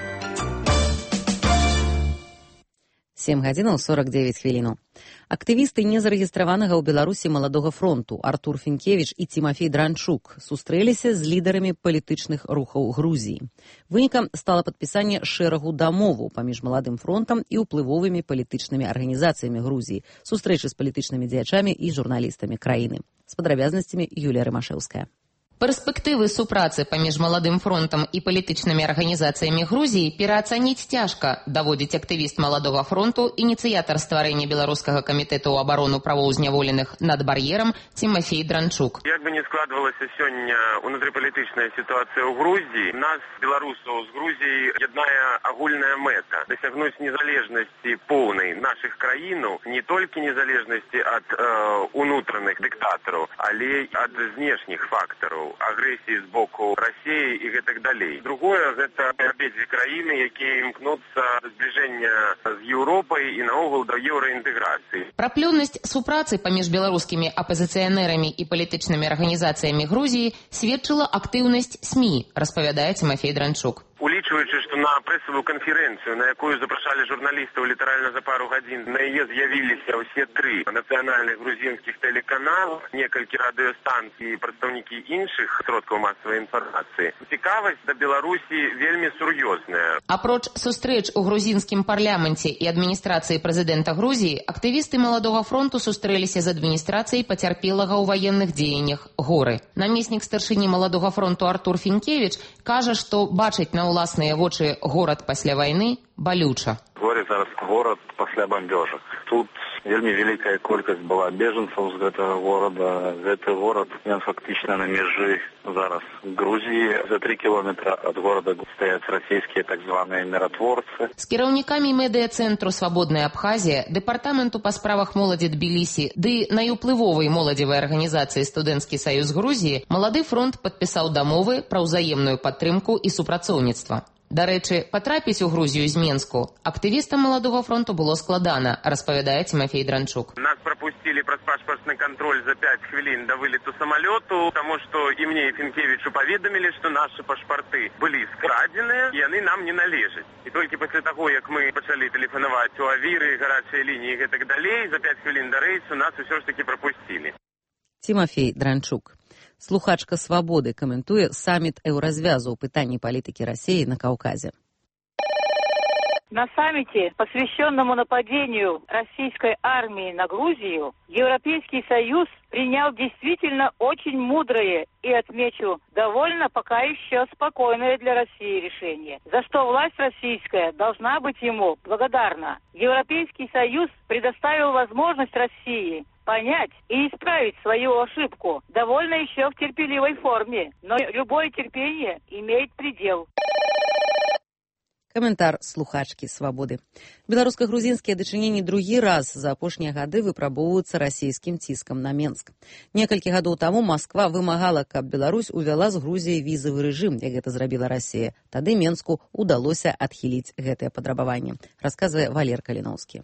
сем гадзінаў сорок дзевяць хвілінаў. Актывісты незарэгістраванага ў Беларусі маладога фронту Артур Фінкевіч і Тимофей Дранчук сустрэліся з лідарамі палітычных рухаў Грузіі. Вынікам стала падпісанне шэрагу дамоваў паміж маладым фронтам і ўплывовымі палітычнымі арганізацыямі Грузіі, сустрэчы з палітычнымі дзеячамі і журналістамі краіны. З падрабязнасцямі Юлія Рымашэўская. Перспектывы супрацы паміж маладым фронтам і палітычнымі арганізацыямі Грузіі пераацаніць цяжка, даводзіць актывіст маладога фронту, ініцыятар стварэння беларускага камітэту ў абарону правоў зняволеных над бар'ерам Тимофей Дранчук. Як бы не складвалася сёння унутрыпалітычная сітуацыя ў Грузіі, нас, беларусаў з Грузіі, яднае агульная мэта дасягнуць незалежнасці поўнай нашых краінаў, не толькі незалежнасці ад э, унутраных дыктатараў, але ад знешніх фактараў, агрэсіі з боку Расіі і гэтак далей. Другое, гэта абедзве краіны, якія імкнуцца да збліжэння з Еўропай і наогул да еўраінтэграцыі. Пра плённасць супрацы паміж беларускімі апазіцыянерамі і палітычнымі арганізацыямі Грузіі сведчыла актыўнасць СМІ, распавядае Тимофей Дранчук. Улічваючы, што на прэсавую канферэнцыю, на якую запрашалі журналістаў літаральна за пару гадзін, на яе з'явіліся ўсе тры нацыянальных грузінскіх тэлеканалаў, некалькі радыёстанцый і прадстаўнікі іншых сродкаў масавай інфармацыі. Цікавасць да Беларусі вельмі сур'ёзная. Апроч сустрэч у грузінскім парламенце і адміністрацыі прэзідэнта Грузіі, актывісты маладога фронту сустрэліся з адміністрацыяй пацярпелага ў ваенных дзеяннях Горы. Намеснік старшыні маладога фронту Артур Фінкевіч кажа, што бачыць на ўласныя вочы горад пасля вайны балюча. Горы зараз горад пасля бомбёжак. Тут вельмі вялікая колькасць была бежанцаў з гэтага горада. Гэты горад, ён фактычна на межы зараз Грузіі. За тры кіламетра ад горада стаяць расійскія так званыя міратворцы. З кіраўнікамі медыа-цэнтру «Свабодная Абхазія», дэпартаменту па справах моладзі Тбілісі ды найуплывовай моладзевай арганізацыі «Студэнцкі саюз Грузіі» малады фронт падпісаў дамовы пра ўзаемную падтрымку і супрацоўніцтва. Дарэчы, патрапіць у Грузію з Менску актывістам маладога фронту было складана, распавядае Тимофей Дранчук. Нас пропустили праз пашпартны контроль за пять хвілін до вылету самолету, тому что и мне, и Фінкевічу паведамілі, что наши пашпарты были скрадзеныя, и яны нам не належаць. И только после того, як мы пачалі тэлефанаваць у авіры, гарачыя лініі и так далей, за пять хвілін до рейсу нас усё ж таки пропустили. Тимофей Дранчук. Слухачка «Свободы» комментуе саммит Еўразвязу ў пытанні палітыкі России на Кавказе. На саммите, посвященному нападению российской армии на Грузию, Европейский Союз принял действительно очень мудрое и, отмечу, довольно пока еще спокойное для России решение, за что власть российская должна быть ему благодарна. Европейский Союз предоставил возможность России понять и исправить свою ошибку, довольно еще в терпеливой форме, но любое терпение имеет предел. Каментар слухачкі «Свободы». Беларуска-грузінскія дачыненні другі раз за апошнія гады выпрабоўваюцца расійскім ціскам на Менск. Некалькі гадоў таму Масква вымагала, каб Беларусь увяла з Грузіяй візавы рэжым, як гэта зрабіла Расія. Тады Менску ўдалося адхіліць гэтае падрабаванне, расказвае Валер Каліноўскі.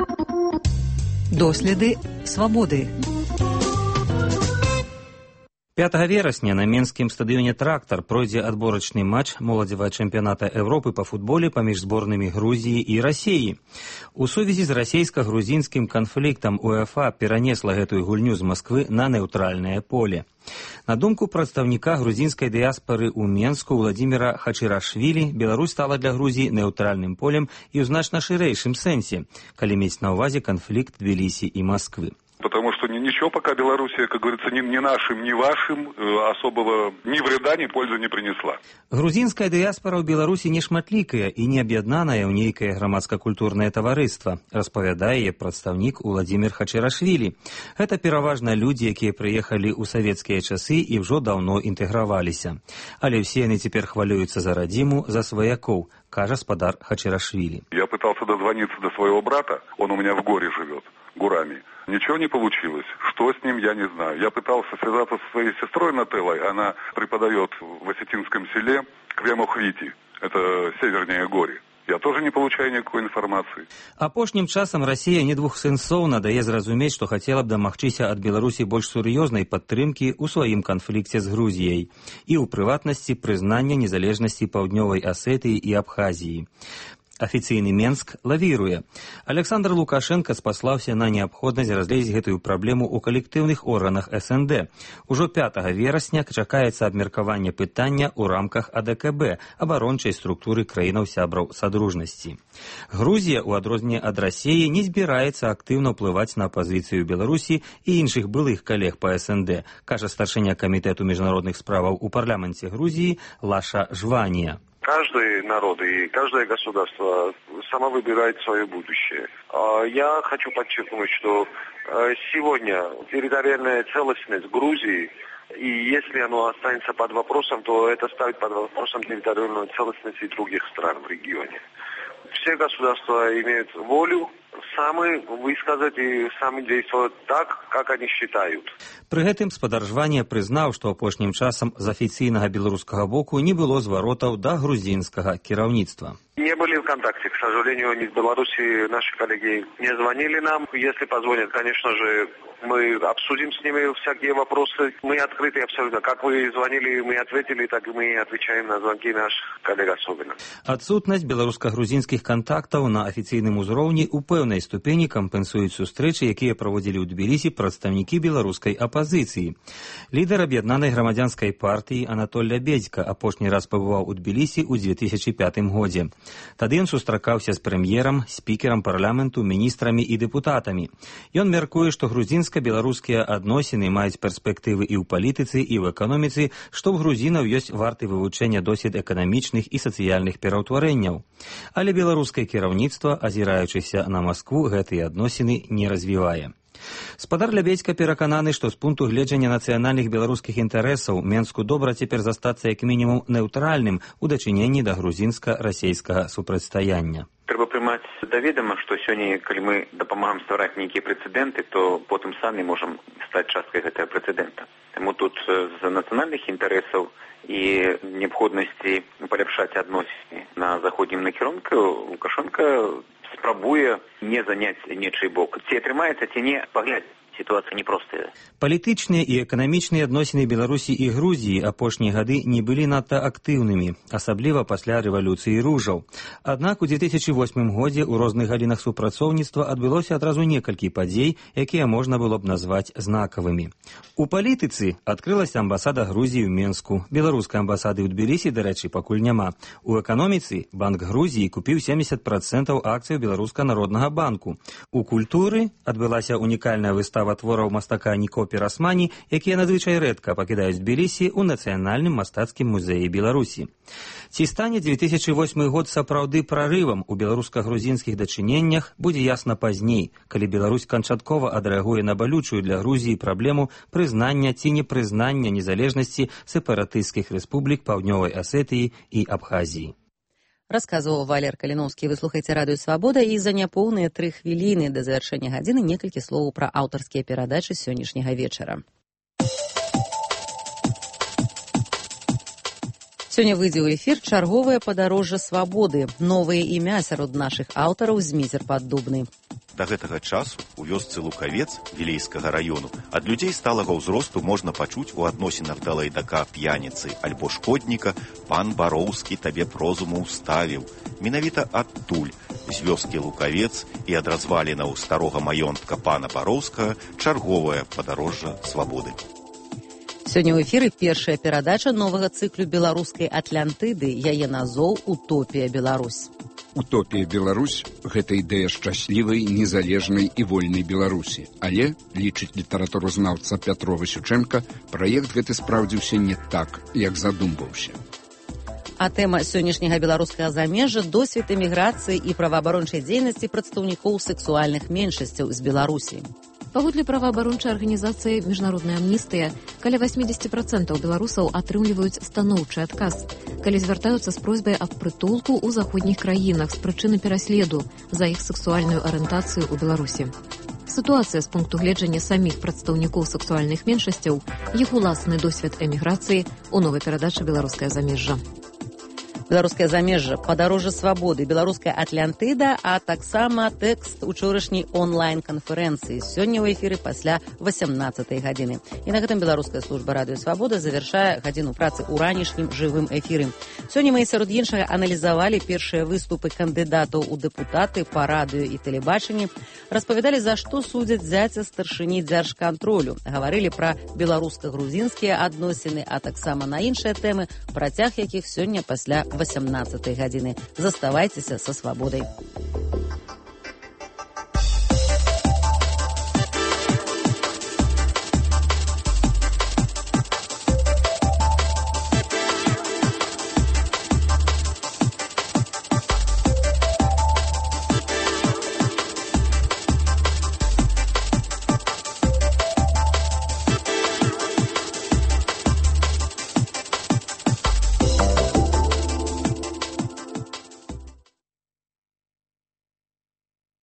Доследы «Свободы». пятага верасня на менскім стадыёне «Трактар» пройдзе адборачны матч моладзевага чэмпіяната Европы па футболе паміж зборнымі Грузіі і Расіі. У сувязі з расійска-грузінскім канфліктам УЕФА перанесла гэтую гульню з Масквы на нейтральнае поле. На думку прадстаўніка грузінскай дыяспары ў Менску Владзіміра Хачырашвілі, Беларусь стала для Грузіі нейтральным полем і ў значна шырэйшым сэнсе, калі мець на ўвазе канфлікт Тбілісі і Масквы. Потому что ничего пока Белоруссия, как говорится, ни, ни нашим, ни вашим особого ни вреда, ни пользы не принесла. Грузінская дыяспара ў Беларусі не шматлікая і не аб'яднаная ў нейкае грамадска-культурнае таварыства, распавядае яе прадстаўнік Владзімір Хачырашвілі. Гэта пераважна людзі, якія прыехалі ў савецкія часы і ўжо даўно інтэграваліся. Але ўсе яны цяпер хвалююцца за радзіму, за сваякоў, кажа спадар Хачырашвілі. Я пытался дозвониться до своего брата, он у меня в горе живет, Гурами. Ничего не получилось. Что с ним, я не знаю. Я пытался связаться со своей сестрой Нателлой. Она преподает в Осетинском селе Квемохвити. Это севернее Гори. Я тоже не получаю никакой информации. Апошнім часам Расія недвухсэнсоўна дае зразумець, што хацела б дамагчыся ад Беларусі больш сур'ёзнай падтрымкі ў сваім канфлікце з Грузіяй і, ў прыватнасці, прызнання незалежнасці Паўднёвай Асетыі і Абхазіі. Афіцыйны Менск лавіруе. Александр Лукашенко спаслаўся на неабходнасць разгледзець гэтую праблему ў калектыўных органах эс эн дэ. Ужо пятага верасня чакаецца абмеркаванне пытання ў рамках а дэ ка бэ, абарончай структуры краінаў-сябраў Садружнасці. Грузія, у адрозненне ад Расіі, не збіраецца актыўна ўплываць на пазіцыю Беларусі і іншых былых калег па эс эн дэ, кажа старшыня камітэту міжнародных справаў у парламенце Грузіі Лаша Жванія. Каждый народ и каждое государство само выбирает свое будущее. Я хочу подчеркнуть, что сегодня территориальная целостность Грузии, и если оно останется под вопросом, то это ставит под вопросом территориальную целостность и других стран в регионе. Все государства имеют волю сами высказать и сами действовать так, как они считают. Пры гэтым спадар Жванія прызнаў, што апошнім часам з афіцыйнага беларускага боку не было зваротаў да грузінскага кіраўніцтва. Не были в контакте, к сожалению, ни с Беларуси наши коллеги не звонили нам. Если позвонят, конечно же, мы обсудим с ними всякие вопросы. Мы открыты абсолютно. Как вы звонили, мы ответили, так и мы отвечаем на звонки наших коллег особенно. Адсутнасць беларуска-грузінскіх кантактаў на афіцыйным узроўні ў пэўнай ступені кампенсуюць сустрэчы, якія праводзілі ў Тбілісі прадстаўнікі беларускай апазіцыі. Лідар аб'яднанай грамадзянскай партыі Анатоль Лябедзька апошні раз пабываў у Тбілісі ў дзве тысячы пятым годзе. Тады ён сустракаўся з прэм'ерам, спікерам парламенту, міністрамі і дэпутатамі. Ён мяркуе, што грузінска-беларускія адносіны маюць перспектывы і ў палітыцы, і ў эканоміцы, што ў грузінаў ёсць варты вывучэння досвед эканамічных і сацыяльных пераўтварэнняў. Але беларускае кіраўніцтва, азіраючыся на Маскву, гэтыя адносіны не развівае. Спадар Лябедзька перакананы, што з пункту гледжання нацыянальных беларускіх інтарэсаў Менску добра цяпер застацца як мінімум нейтральным у дачыненні да грузінска-расейскага супрацьстаяння. Трэба прымаць да ведама, што сёння, калі мы дапамагаем ствараць нейкія прэцэдэнты, то потым самі можам стаць часткай гэтага прэцэдэнта. Таму тут з нацыянальных інтарэсаў і неабходнасці паляпшаць адносіны на заходнім накірунку Лукашенко спрабуе не заняць нечый бок. Ці атрымаецца, ці не, паглядзець. Ситуация непростая. Палітычныя і эканамічныя адносіны Беларусі і Грузіі апошнія гады не былі надта актыўнымі, асабліва пасля рэвалюцыі ружаў. Аднак у дзве тысячы восьмым годзе ў розных галінах супрацоўніцтва адбылося адразу некалькі падзей, якія можна было б назваць знакавымі. У палітыцы адкрылася амбасада Грузіі ў Менску, беларускай амбасады ў Тбілісі, дарэчы, пакуль няма. У эканоміцы Банк Грузіі купіў сямдзесят працэнтаў акцыяў Беларуска-народнага банку. У культуры адбылася унікальная выстава твораў мастака Нікопі Расмані, якія надзвычай рэдка пакідаюць Тбілісі ў Нацыянальным мастацкім музеі Беларусі. Ці стане дзве тысячы восьмы год сапраўды прарывам у беларуска-грузінскіх дачыненнях, будзе ясна пазней, калі Беларусь канчаткова адрэагуе на балючую для Грузіі праблему прызнання ці непрызнання незалежнасці сепаратысцкіх рэспублік Паўднёвай Асетыі і Абхазіі. Расказваў Валер Каліноўскі. Вы слухаеце радыё «Свабода», і за няпоўныя тры хвіліны да завяршэння гадзіны некалькі словаў пра аўтарскія перадачы сённяшняга вечара. Сёння выйдзе ў эфір чарговае падарожжа свабоды. Новае імя сярод нашых аўтараў Змізер Паддубны. Да гэтага часу у вёсцы Лукавец Вілейскага раёну ад людзей сталага ўзросту можна пачуць у адносінах да лайдака п'яніцы альбо шкодніка «Пан Бароўскі табе прозуму ўставіў». Менавіта адтуль, з вёскі Лукавец і ад развалінаў старога маёнтка пана Бароўскага чарговае падарожжа свабоды. Сёння ў эфіры першая перадача новага цыклю беларускай Атлантыды, яе назоў «Утопія Беларусь». Утопія Беларусь – гэта ідэя шчаслівай, незалежнай і вольнай Беларусі. Але, лічыць літаратуразнаўца Пятро Васючэнка, праект гэты спраўдзіўся не так, як задумваўся. А тэма сённяшняга беларускага замежжа – досвед эміграцыі і праваабарончай дзейнасці прадстаўнікоў сэксуальных меншасцяў з Беларусі. Паводле праваабарончай арганізацыі «Міжнародная амністыя», каля восемьдесят процентов беларусаў атрымліваюць станоўчы адказ, калі звяртаюцца з просьбай аб прытулку ў заходніх краінах з прычыны пераследу за іх сексуальную арыентацыю ў Беларусі. Сітуацыя з пункту гледжання саміх прадстаўнікоў сексуальных меншасцяў, іх уласны досвед эміграцыі ў новай перадачы «Беларускае замежжа». Беларускае замежжа, падарожжа свабоды, беларуская Атлантыда, а таксама тэкст учорашняй онлайн-канферэнцыі. Сёння ў эфіры пасля восемнадцатай гадзіны. І на гэтым беларуская служба радыё «Свабода» завяршае гадзіну працы ў ранішнім жывым эфіры. Сёння мы, сярод іншага, аналізавалі першыя выступы кандыдатаў у дэпутаты па радыё і тэлебачанні, распавядалі, за што судзяць зяця старшыні дзяржкантролю, гаварылі пра беларуска-грузінскія адносіны, а таксама на іншыя тэмы, працяг якіх сёння пасля восемнадцатай гадзіны. Заставайцеся са свабодай.